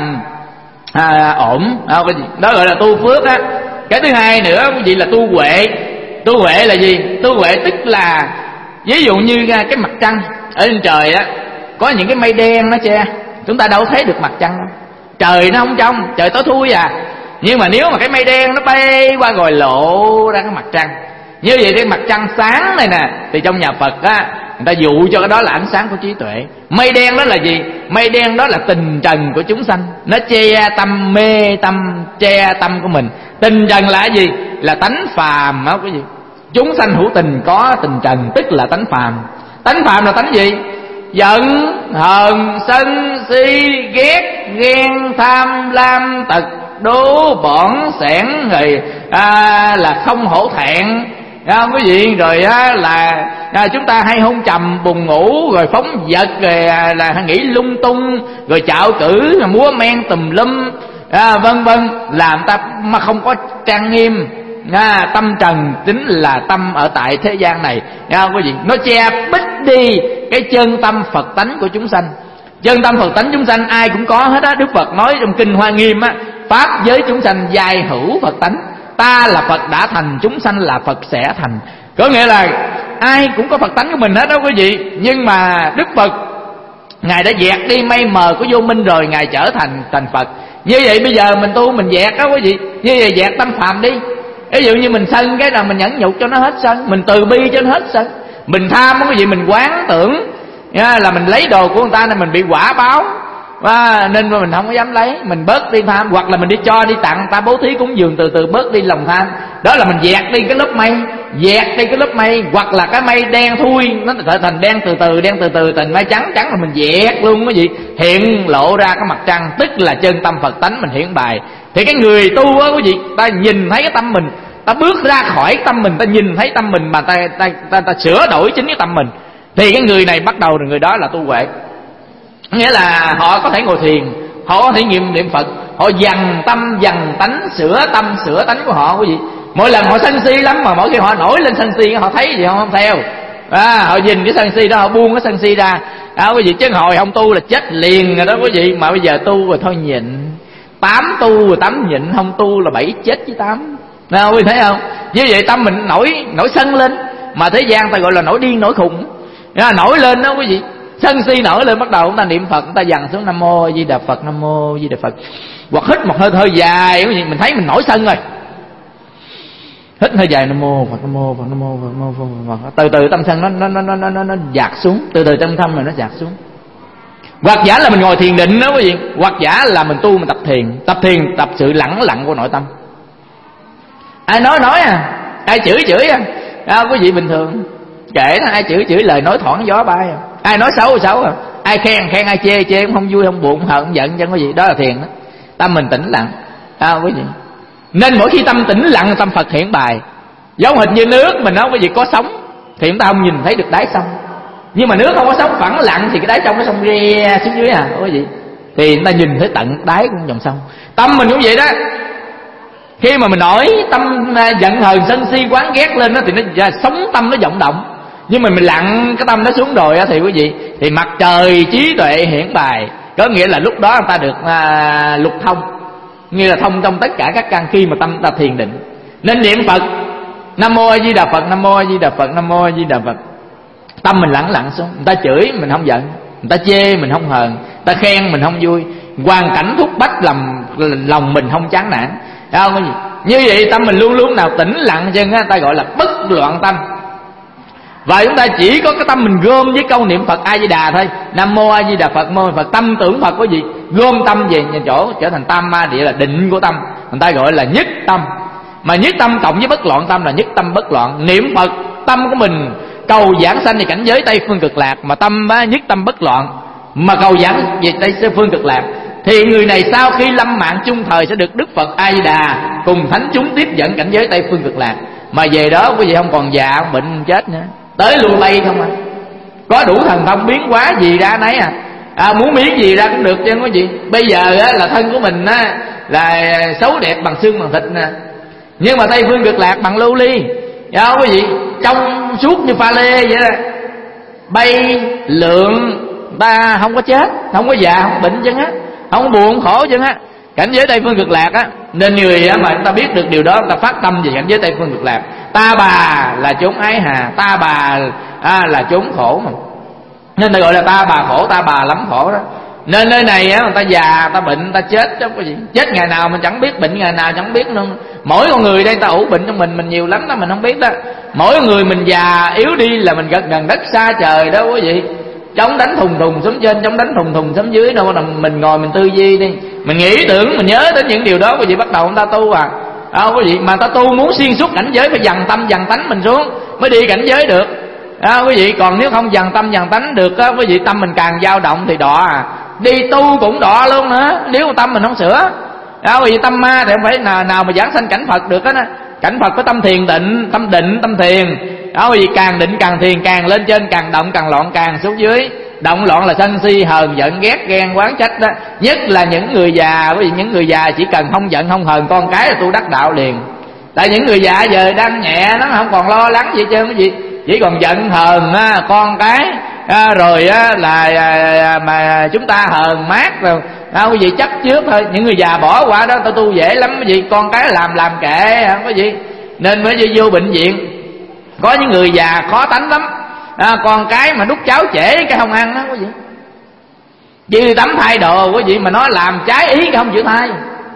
ổn. Đó gọi là tu phước á. Cái thứ hai nữa quý vị là tu huệ. Tu huệ là gì? Tu huệ tức là ví dụ như cái mặt trăng ở trên trời á, có những cái mây đen nó che, chúng ta đâu thấy được mặt trăng đâu, trời nó không trong, trời tối thui Nhưng mà nếu mà cái mây đen nó bay qua rồi lộ ra cái mặt trăng, như vậy cái mặt trăng sáng này nè, thì trong nhà Phật á, người ta dụ cho cái đó là ánh sáng của trí tuệ. Mây đen đó là gì? Mây đen đó là tình trần của chúng sanh, nó che tâm, mê tâm, che tâm của mình. Tình trần là gì? Là tánh phàm đó quý vị. Chúng sanh hữu tình có tình trần, tức là tánh phàm. Tánh phàm là tánh gì? giận hờn sân si ghét ghen tham lam tật đố bỏn sẻn rồi là không hổ thẹn, quý vị, rồi là chúng ta hay hôn trầm buồn ngủ, rồi phóng dật, rồi là nghĩ lung tung, rồi chạo cử múa men tùm lum, vân vân, làm ta mà không có trang nghiêm. Tâm trần chính là tâm ở tại thế gian này, quý vị, nó che bích đi cái chân tâm Phật tánh của chúng sanh. Chân tâm Phật tánh chúng sanh ai cũng có hết á. Đức Phật nói trong kinh Hoa Nghiêm á, pháp giới chúng sanh giai hữu Phật tánh. Ta là Phật đã thành, chúng sanh là Phật sẽ thành. Có nghĩa là ai cũng có Phật tánh của mình hết đó quý vị. Nhưng mà Đức Phật Ngài đã dẹt đi mây mờ của vô minh rồi, Ngài trở thành Phật. Như vậy bây giờ mình tu mình dẹt đó quý vị. Như vậy dẹt tâm phàm đi. Ví dụ như mình sân cái nào mình nhẫn nhục cho nó hết sân, mình từ bi cho nó hết sân. Mình tham quý vị, mình quán tưởng là mình lấy đồ của người ta nên mình bị quả báo, nên mình không có dám lấy. Mình bớt đi tham, hoặc là mình đi cho, đi tặng ta, bố thí cúng dường, từ từ bớt đi lòng tham. Đó là mình dẹt đi cái lớp mây, dẹt đi cái lớp mây. Hoặc là cái mây đen thui nó trở thành đen từ từ, đen từ từ thành mây trắng, trắng là mình dẹt luôn quý vị, hiện lộ ra cái mặt trăng, tức là chân tâm Phật tánh mình hiển bày. Thì cái người tu á quý vị, ta nhìn thấy cái tâm mình, ta bước ra khỏi tâm mình, ta nhìn thấy tâm mình mà ta sửa đổi chính cái tâm mình, thì cái người này bắt đầu là người đó là tu huệ. Nghĩa là họ có thể ngồi thiền, họ có thể niệm Phật, họ dằn tâm dằn tánh, sửa tâm sửa tánh của họ quý vị. Mỗi lần họ sân si lắm, mà mỗi khi họ nổi lên sân si, họ thấy gì họ không theo, họ nhìn cái sân si đó, họ buông cái sân si ra, quý vị. Chứ hồi không tu là chết liền rồi đó quý vị. Mà bây giờ tu rồi thôi nhịn, 8 tu rồi 8 nhịn, không tu là 7 chết với 8. Quý vị thấy không? Như vậy tâm mình nổi sân lên, mà thế gian ta gọi là nổi điên nổi khùng, nổi lên đó quý vị. Sân si nổi lên, bắt đầu chúng ta niệm Phật, chúng ta dằn xuống Nam Mô A Di Đà Phật, Nam Mô A Di Đà Phật, hoặc hít một hơi thở dài quý vị, mình thấy mình nổi sân rồi, hít hơi dài Nam Mô Phật, Nam Mô Phật, Nam Mô Phật, Nam Mô Phật. Từ từ tâm sân nó dạt xuống, từ từ tâm thâm rồi nó dạt xuống. Hoặc giả là mình ngồi thiền định đó quý vị, hoặc giả là mình tu, mình tập thiền, tập sự lẳng lặng của nội tâm. Ai nói ai chửi quý vị, bình thường kể nó, ai chửi lời nói thoảng gió bay, ai nói xấu ai khen ai chê cũng không vui không buồn không hờn không giận chẳng có gì. Đó là thiền đó, tâm mình tĩnh lặng, quý vị. Nên mỗi khi tâm tĩnh lặng, tâm Phật hiển bài. Giống hệt như nước mình nói quý vị, có sóng thì chúng ta không nhìn thấy được đáy sông, nhưng mà nước không có sóng phẳng lặng thì cái đáy sông nó sông re xuống dưới quý vị, thì chúng ta nhìn thấy tận đáy của dòng sông. Tâm mình cũng vậy đó. Khi mà mình nổi tâm giận hờn sân si quán ghét lên đó, thì nó sống tâm nó vọng động. Nhưng mà mình lặng cái tâm nó xuống rồi thì quý vị, thì mặt trời trí tuệ hiển bài. Có nghĩa là lúc đó người ta được lục thông, như là thông trong tất cả các căn khi mà tâm ta thiền định. Nên niệm Phật Nam Mô A Di Đà Phật, Nam Mô A Di Đà Phật, Nam Mô A Di Đà Phật, tâm mình lặng xuống. Người ta chửi mình không giận, người ta chê mình không hờn, người ta khen mình không vui, hoàn cảnh thúc bách lòng mình không chán nản. Không, như vậy tâm mình luôn luôn nào tĩnh lặng chân á, ta gọi là bất loạn tâm. Và chúng ta chỉ có cái tâm mình gom với câu niệm Phật A Di Đà thôi, Nam Mô A Di Đà Phật, mô Phật, tâm tưởng Phật có gì, gom tâm về nhà chỗ trở thành tam ma địa, là định của tâm, người ta gọi là nhất tâm. Mà nhất tâm cộng với bất loạn tâm là nhất tâm bất loạn. Niệm Phật, tâm của mình cầu giảng sanh thì cảnh giới Tây Phương Cực Lạc, mà tâm nhất tâm bất loạn mà cầu giảng về Tây Phương Cực Lạc, thì người này sau khi lâm mạng chung thời sẽ được Đức Phật A Di Đà cùng thánh chúng tiếp dẫn cảnh giới Tây Phương Cực Lạc. Mà về đó quý vị không còn già không bệnh không chết nữa, tới lưu Tây không có đủ thần thông biến hóa gì ra nấy muốn biến gì ra cũng được chứ có gì. Bây giờ là thân của mình là xấu đẹp bằng xương bằng thịt nè, nhưng mà Tây Phương Cực Lạc bằng lưu ly, quý vị, trong suốt như pha lê vậy đó, bay lượn, ta không có chết, không có già, không bệnh chân á, không buồn không khổ chân á, cảnh giới Tây Phương Cực Lạc á. Nên người mà chúng ta biết được điều đó, chúng ta phát tâm về cảnh giới Tây Phương Cực Lạc. Ta bà là chốn ái hà, ta bà là chốn khổ mà, nên ta gọi là ta bà khổ, ta bà lắm khổ đó. Nên nơi này người ta già, ta bệnh, ta chết chứ có gì. Chết ngày nào mình chẳng biết, bệnh ngày nào chẳng biết nữa. Mỗi con người đây ta ủ bệnh trong mình nhiều lắm đó, mình không biết đó. Mỗi người mình già yếu đi là mình gần đất xa trời đó quý vị. Chống đánh thùng thùng xuống trên, chống đánh thùng thùng xuống dưới đâu, mình ngồi mình tư duy đi, mình nghĩ tưởng, mình nhớ đến những điều đó quý vị, bắt đầu người ta tu quý vị. Mà ta tu muốn xuyên suốt cảnh giới phải dằn tâm dằn tánh mình xuống mới đi cảnh giới được. Quý vị, còn nếu không dần tâm dần tánh được á, quý vị, tâm mình càng dao động thì đọa à. Đi tu cũng đọa luôn nữa nếu tâm mình không sửa. Quý vị, tâm ma thì không phải nào mà giảng sanh cảnh Phật được á. Cảnh Phật có tâm thiền định, tâm định, tâm thiền. Quý vị, càng định càng thiền, càng lên trên, càng động càng loạn, càng xuống dưới. Động loạn là sân si, hờn giận, ghét ghen, oán trách đó. Nhất là những người già, quý vị, những người già chỉ cần không giận không hờn con cái là tu đắc đạo liền. Tại những người già giờ đang nhẹ, nó không còn lo lắng gì hết trơn, quý vị, chỉ còn giận hờn con cái, rồi là mà chúng ta hờn mát rồi, quý vị, chấp trước thôi. Những người già bỏ qua đó, tao tu dễ lắm quý vị, con cái làm kệ quý vị. Nên mới vô bệnh viện, có những người già khó tánh lắm, con cái mà đút cháo trễ cái không ăn đó quý vị, dư tắm thay đồ quý vị, mà nó làm trái ý cái không chịu thay.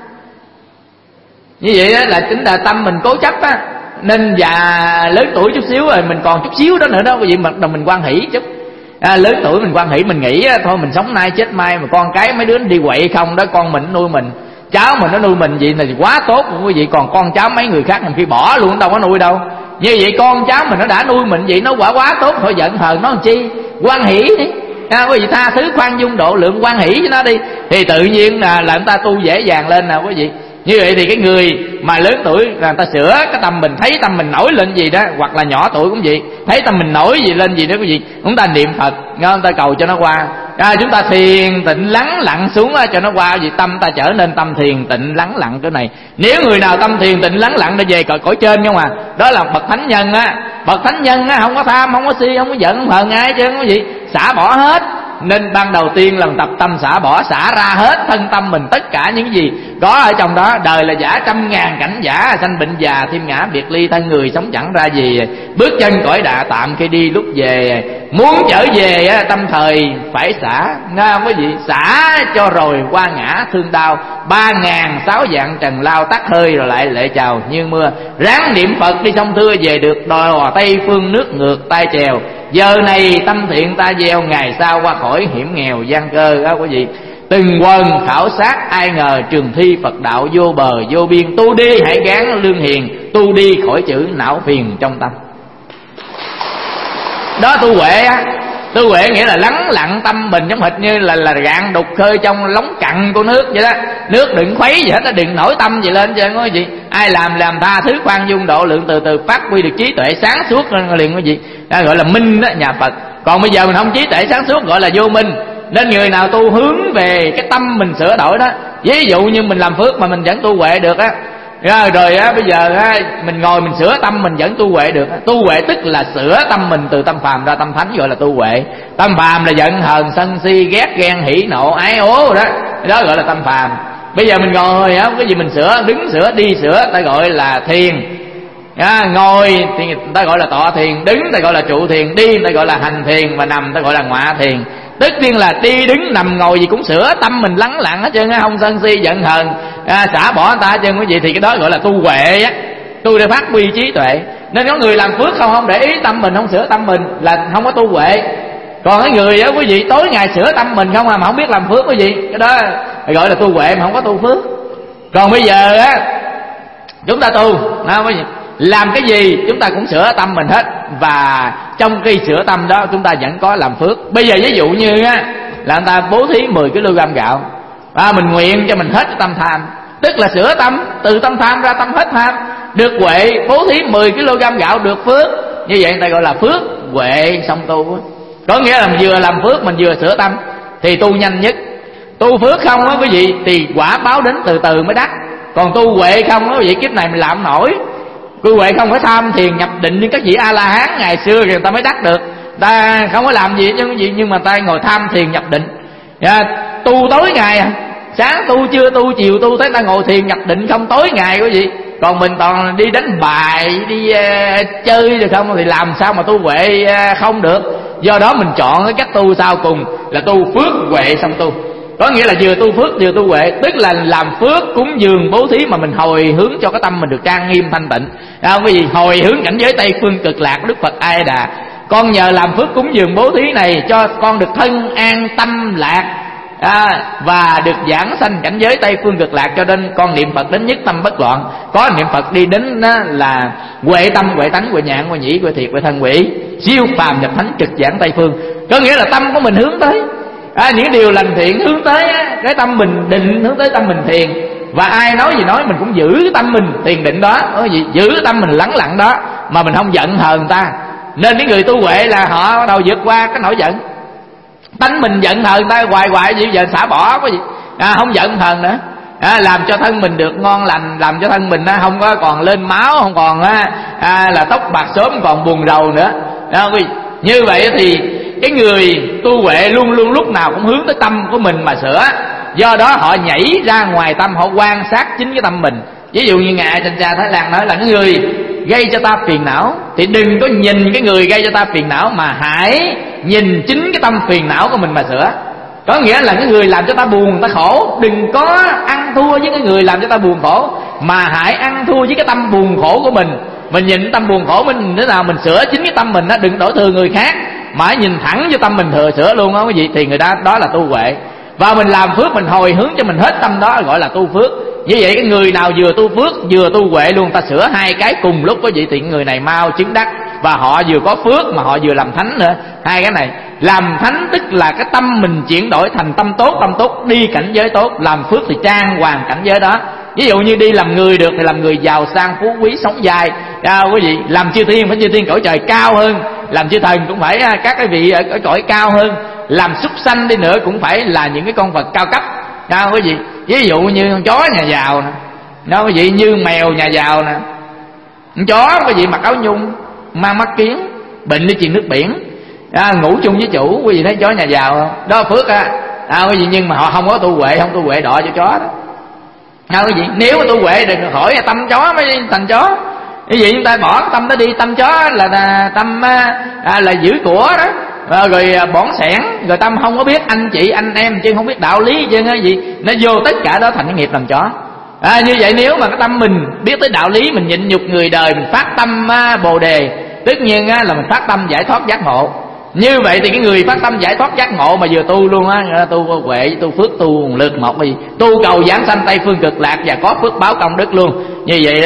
Như vậy đó là chính là tâm mình cố chấp á. Nên già lớn tuổi chút xíu rồi, mình còn chút xíu đó nữa đó quý vị, mà mình hoan hỷ chút. Lớn tuổi mình hoan hỷ, mình nghĩ thôi mình sống nay chết mai, mà con cái mấy đứa đi quậy không đó, con mình nuôi mình, cháu mình nó nuôi mình vậy là quá tốt luôn quý vị. Còn con cháu mấy người khác mình khi bỏ luôn, đâu có nuôi đâu. Như vậy con cháu mình nó đã nuôi mình vậy, nó quá tốt, thôi giận hờn nó làm chi, hoan hỷ đi. Quý vị, tha thứ khoan dung độ lượng, hoan hỷ với nó đi, thì tự nhiên là người ta tu dễ dàng lên nè quý vị. Như vậy thì cái người mà lớn tuổi là người ta sửa cái tâm mình, thấy tâm mình nổi lên gì đó, hoặc là nhỏ tuổi cũng vậy, thấy tâm mình nổi gì lên gì đó quý vị, chúng ta niệm Phật, chúng ta cầu cho nó qua. Chúng ta thiền tịnh lắng lặng xuống cho nó qua, vì tâm ta trở nên tâm thiền tịnh lắng lặng. Cái này nếu người nào tâm thiền tịnh lắng lặng để về cõi trên không à, đó là bậc thánh nhân á. Bậc thánh nhân á, không có tham, không có si, không có giận, không hờn ai chứ quý vị, xả bỏ hết. Nên ban đầu tiên là tập tâm xả bỏ, xả ra hết thân tâm mình tất cả những gì có ở trong đó. Đời là giả trăm ngàn cảnh giả, sanh bệnh già thêm ngã biệt ly, thân người sống chẳng ra gì, bước chân cõi đà tạm khi đi lúc về, muốn trở về tâm thời phải xả. Nghe không quý vị, xả cho rồi qua ngã thương đau, 3.600 vạn trần lao tắt hơi rồi lại lệ chào như mưa. Ráng niệm Phật đi sông Thưa về được đò Tây phương nước ngược tay chèo. Giờ này tâm thiện ta gieo, ngày sau qua khỏi hiểm nghèo gian cơ quý vị. Từng quần khảo sát ai ngờ, trường thi Phật đạo vô bờ vô biên. Tu đi hãy gán lương hiền, tu đi khỏi chữ não phiền trong tâm. Đó tu huệ á. Tu huệ nghĩa là lắng lặng tâm mình, giống hệt như là gạn đục khơi trong lóng cặn của nước vậy đó. Nước đừng khuấy gì hết, đừng nổi tâm gì lên trơn quý vị. Ai làm tha thứ khoan dung độ lượng, từ từ phát huy được trí tuệ sáng suốt liền quý vị. Đó gọi là minh đó, nhà Phật. Còn bây giờ mình không trí tuệ sáng suốt gọi là vô minh. Nên người nào tu hướng về cái tâm mình sửa đổi đó, ví dụ như mình làm phước mà mình vẫn tu huệ được á, rồi bây giờ mình ngồi mình sửa tâm mình vẫn tu huệ được. Tu huệ tức là sửa tâm mình từ tâm phàm ra tâm thánh, gọi là tu huệ. Tâm phàm là giận hờn sân si ghét ghen hỉ nộ ái ố đó, đó gọi là tâm phàm. Bây giờ mình ngồi cái gì mình sửa, đứng sửa đi sửa, ta gọi là thiền. Ngồi thì người ta gọi là tọa thiền, đứng ta gọi là trụ thiền, đi ta gọi là hành thiền, và nằm ta gọi là ngọa thiền. Tất nhiên là đi đứng nằm ngồi gì cũng sửa tâm mình lắng lặng hết trơn, không sân si giận hờn, xả bỏ người ta hết trơn quý vị. Thì cái đó gọi là tu huệ á, tu để phát huy trí tuệ. Nên có người làm phước không để ý tâm mình, không sửa tâm mình là không có tu huệ. Còn cái người á quý vị tối ngày sửa tâm mình không mà không biết làm phước quý vị, cái đó gọi là tu huệ mà không có tu phước. Còn bây giờ á chúng ta tu quý vị, làm cái gì chúng ta cũng sửa tâm mình hết, và trong khi sửa tâm đó chúng ta vẫn có làm phước. Bây giờ ví dụ như á là người ta bố thí 10 kg gạo, mình nguyện cho mình hết cái tâm tham, tức là sửa tâm, từ tâm tham ra tâm hết tham, được huệ. Bố thí 10 kg gạo được phước, như vậy người ta gọi là phước huệ song tu. Có nghĩa là mình vừa làm phước mình vừa sửa tâm thì tu nhanh nhất. Tu phước không á quý vị thì quả báo đến từ từ mới đắc. Còn tu huệ không á quý vị, kiếp này mình làm không nổi. Tu huệ không phải tham thiền nhập định như các vị A La Hán ngày xưa thì người ta mới đắc được. Ta không có làm gì chứ gì, nhưng mà ta ngồi tham thiền nhập định. Tu tối ngày, sáng tu trưa tu chiều tu, thấy ta ngồi thiền nhập định không tối ngày quý vị. Còn mình toàn đi đánh bài, đi chơi được không thì làm sao mà tu huệ không được. Do đó mình chọn cái cách tu sau cùng là tu phước huệ song tu. Có nghĩa là vừa tu phước vừa tu huệ, tức là làm phước cúng dường bố thí mà mình hồi hướng cho cái tâm mình được trang nghiêm thanh tịnh. Cái gì hồi hướng cảnh giới Tây phương cực lạc Đức Phật A Đà. Con nhờ làm phước cúng dường bố thí này cho con được thân an tâm lạc, và được giảng sanh cảnh giới Tây Phương Cực Lạc. Cho nên con niệm Phật đến nhất tâm bất loạn. Có niệm Phật đi đến là huệ tâm, huệ tánh, huệ nhãn, huệ nhĩ, huệ thiệt, huệ thân, huệ siêu phàm nhập thánh, trực giảng Tây Phương. Có nghĩa là tâm của mình hướng tới những điều lành thiện, hướng tới cái tâm mình định, hướng tới tâm mình thiền. Và ai nói gì nói, mình cũng giữ cái tâm mình thiền định đó, giữ cái tâm mình lắng lặng đó, mà mình không giận hờn ta. Nên những người tu huệ là họ bắt đầu vượt qua cái nỗi giận. Tánh mình giận hờn ta hoài gì giờ xả bỏ cái gì, không giận hờn nữa, làm cho thân mình được ngon lành, làm cho thân mình không có còn lên máu, không còn là tóc bạc sớm, còn buồn rầu nữa. Như vậy thì cái người tu huệ luôn luôn lúc nào cũng hướng tới tâm của mình mà sửa. Do đó họ nhảy ra ngoài tâm, họ quan sát chính cái tâm mình. Ví dụ như Ngài Thanh Tra Thái Lan nói là cái người gây cho ta phiền não thì đừng có nhìn cái người gây cho ta phiền não, mà hãy nhìn chính cái tâm phiền não của mình mà sửa. Có nghĩa là cái người làm cho ta buồn, ta khổ, đừng có ăn thua với cái người làm cho ta buồn khổ, mà hãy ăn thua với cái tâm buồn khổ của mình. Mình nhìn tâm buồn khổ mình thế nào, mình sửa chính cái tâm mình đó, đừng đổ thừa người khác, mà hãy nhìn thẳng vô tâm mình thừa sửa luôn đó quý vị. Thì người ta đó là tu huệ. Và mình làm phước, mình hồi hướng cho mình hết tâm đó gọi là tu phước. Như vậy cái người nào vừa tu phước vừa tu huệ luôn, ta sửa hai cái cùng lúc quý vị, thì người này mau chứng đắc. Và họ vừa có phước mà họ vừa làm thánh nữa. Hai cái này làm thánh tức là cái tâm mình chuyển đổi thành tâm tốt, đi cảnh giới tốt. Làm phước thì trang hoàng cảnh giới đó. Ví dụ như đi làm người được thì làm người giàu sang phú quý sống dài, quý vị. Làm chư thiên phải chư thiên cõi trời cao hơn, làm chư thần cũng phải các cái vị ở cõi cao hơn. Làm súc sanh đi nữa cũng phải là những cái con vật cao cấp, quý vị. Ví dụ như con chó nhà giàu nè, quý vị, như mèo nhà giàu nè. Con chó quý vị mặc áo nhung, mang mắt kiến, bệnh đi chìm nước biển, ngủ chung với chủ, quý vị thấy chó nhà giàu không? Đó phước quý vị. Nhưng mà họ không có tu huệ, không tu huệ đọ cho chó đó. Quý vị, nếu tu huệ đừng khỏi tâm chó mới thành chó. Quý vị chúng ta bỏ cái tâm đó đi, tâm chó là tâm là giữ của đó. Rồi bỏn sẻn, rồi tâm không có biết anh chị anh em chứ không biết đạo lý chứ gì, nó vô tất cả đó thành cái nghiệp làm chó. Như vậy nếu mà cái tâm mình biết tới đạo lý, mình nhịn nhục người đời, mình phát tâm bồ đề, tất nhiên là mình phát tâm giải thoát giác ngộ. Như vậy thì cái người phát tâm giải thoát giác ngộ mà vừa tu luôn tu huệ, tu phước, tu nguồn lực một gì, tu cầu giảng sanh Tây Phương Cực Lạc và có phước báo công đức luôn. Như vậy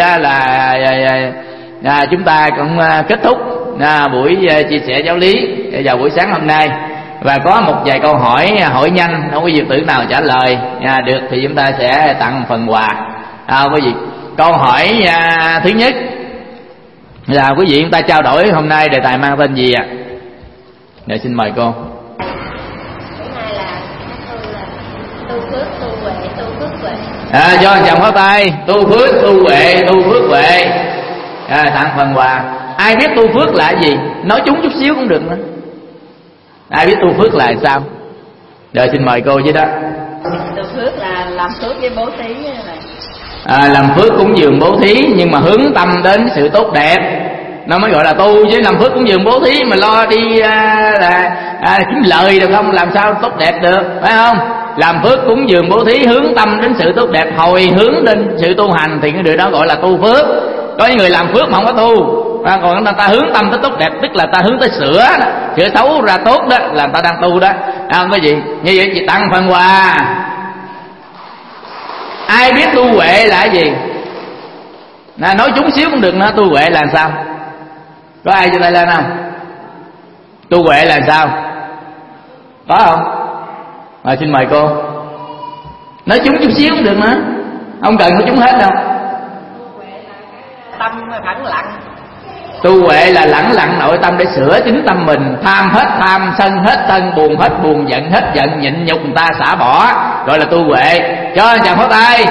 là chúng ta cũng kết thúc buổi chia sẻ giáo lý vào buổi sáng hôm nay. Và có một vài câu hỏi nhanh, không có gì tử nào trả lời được thì chúng ta sẽ tặng phần quà. Quý vị, câu hỏi thứ nhất là quý vị chúng ta trao đổi hôm nay đề tài mang tên gì ạ? Để xin mời cô. Bữa nay là tu phước, tu huệ, tu phước huệ. Do chồng có tay tu phước, tu huệ, tu phước huệ. Tặng phần quà. Ai biết tu phước là gì? Nói chúng chút xíu cũng được nữa. Ai biết tu phước là sao? Rồi xin mời cô với đó. Tu phước là làm phước với bố thí này. Làm phước cúng dường bố thí, nhưng mà hướng tâm đến sự tốt đẹp nó mới gọi là tu. Chứ làm phước cúng dường bố thí mà lo đi kiếm lời được không, làm sao tốt đẹp được, phải không? Làm phước cúng dường bố thí hướng tâm đến sự tốt đẹp, hồi hướng đến sự tu hành thì cái điều đó gọi là tu phước. Có những người làm phước mà không có tu, còn ta hướng tâm tới tốt đẹp tức là ta hướng tới sửa xấu ra tốt đó, là ta đang tu đó. Không có gì. Như vậy chị tặng phần quà. Ai biết tu huệ là cái gì? Nói chúng xíu cũng được nữa. Tu huệ là sao? Có ai cho tay lên không? Tu huệ là sao? Có không? Xin mời cô. Nói chúng chút xíu cũng được nữa, không cần nói chúng hết đâu. Tâm lẳng lặng. Tu huệ là lẳng lặng nội tâm để sửa chính tâm mình. Tham hết tham, sân hết sân, buồn hết buồn, giận hết giận, nhịn nhục người ta xả bỏ, gọi là tu huệ. Cho chàng pháo tay.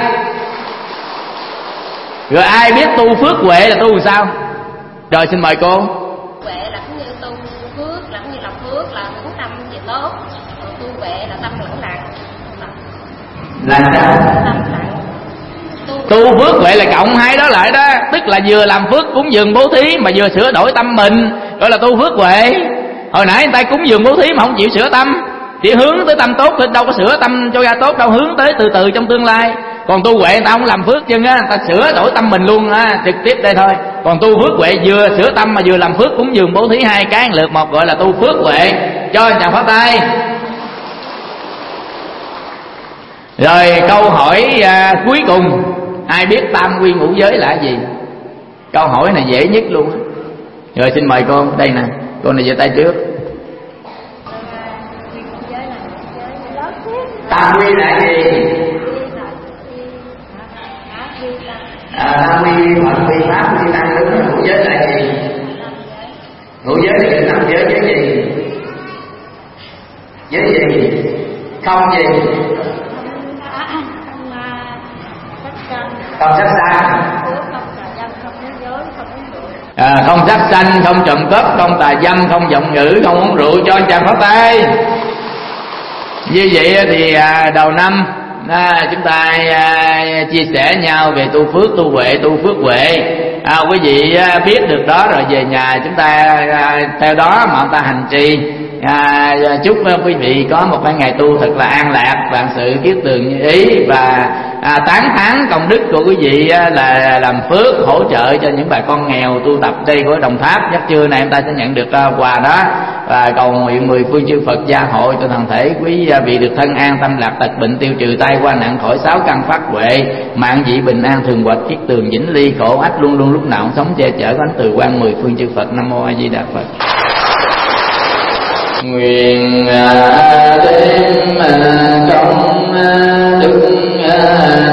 Rồi ai biết tu phước huệ là tu làm sao? Rồi xin mời cô. Huệ là cũng như tu phước, là cũng như làm phước, là hướng tâm về tốt. Còn tu huệ là tâm lẳng lặng. Là sao? Tâm lặng. Tu phước huệ là cộng hai đó lại đó, tức là vừa làm phước cúng dường bố thí mà vừa sửa đổi tâm mình, gọi là tu phước huệ. Hồi nãy người ta cúng dường bố thí mà không chịu sửa tâm, chỉ hướng tới tâm tốt thôi, đâu có sửa tâm cho ra tốt đâu, hướng tới từ từ trong tương lai. Còn tu huệ người ta không làm phước chân á, người ta sửa đổi tâm mình luôn trực tiếp đây thôi. Còn tu phước huệ vừa sửa tâm mà vừa làm phước cúng dường bố thí, hai cái lượt một, gọi là tu phước huệ. Cho chàng pháo tay. Rồi câu hỏi cuối cùng, ai biết tam quy ngũ giới là gì? Câu hỏi này dễ nhất luôn á. Rồi xin mời cô, đây nè, cô này giơ tay trước. Tam quy là gì? Tam quy Phật, quy pháp, quy tăng, đúng rồi. Ngũ giới là gì? Ngũ giới là năm giới. Giới gì? Giới gì? Không gì? Không sát sanh, không sát sanh, không trộm cướp, không tà dâm, không giọng ngữ, không uống rượu. Cho anh chàng pháo tay. Như vậy thì đầu năm chúng ta chia sẻ nhau về tu phước, tu huệ, tu phước huệ. Quý vị biết được đó rồi, về nhà chúng ta theo đó mà chúng ta hành trì. Chúc quý vị có một cái ngày tu thật là an lạc, vạn sự kiết tường như ý, và tán thán công đức của quý vị là làm phước hỗ trợ cho những bà con nghèo tu tập đây của Đồng Tháp. Chắc trưa này em ta sẽ nhận được quà đó, và cầu nguyện 10 phương chư Phật gia hộ cho toàn thể quý vị được thân an, tâm lạc, tật bệnh tiêu trừ, tai qua nạn khỏi, 6 căn phát huệ, mạng vị bình an, thường hoạch, kiết tường vĩnh ly, khổ ách luôn luôn lúc nào cũng sống che chở, có ánh từ quan 10 phương chư Phật. Nam mô A Di Đà Phật. Nguyện đêm trong đức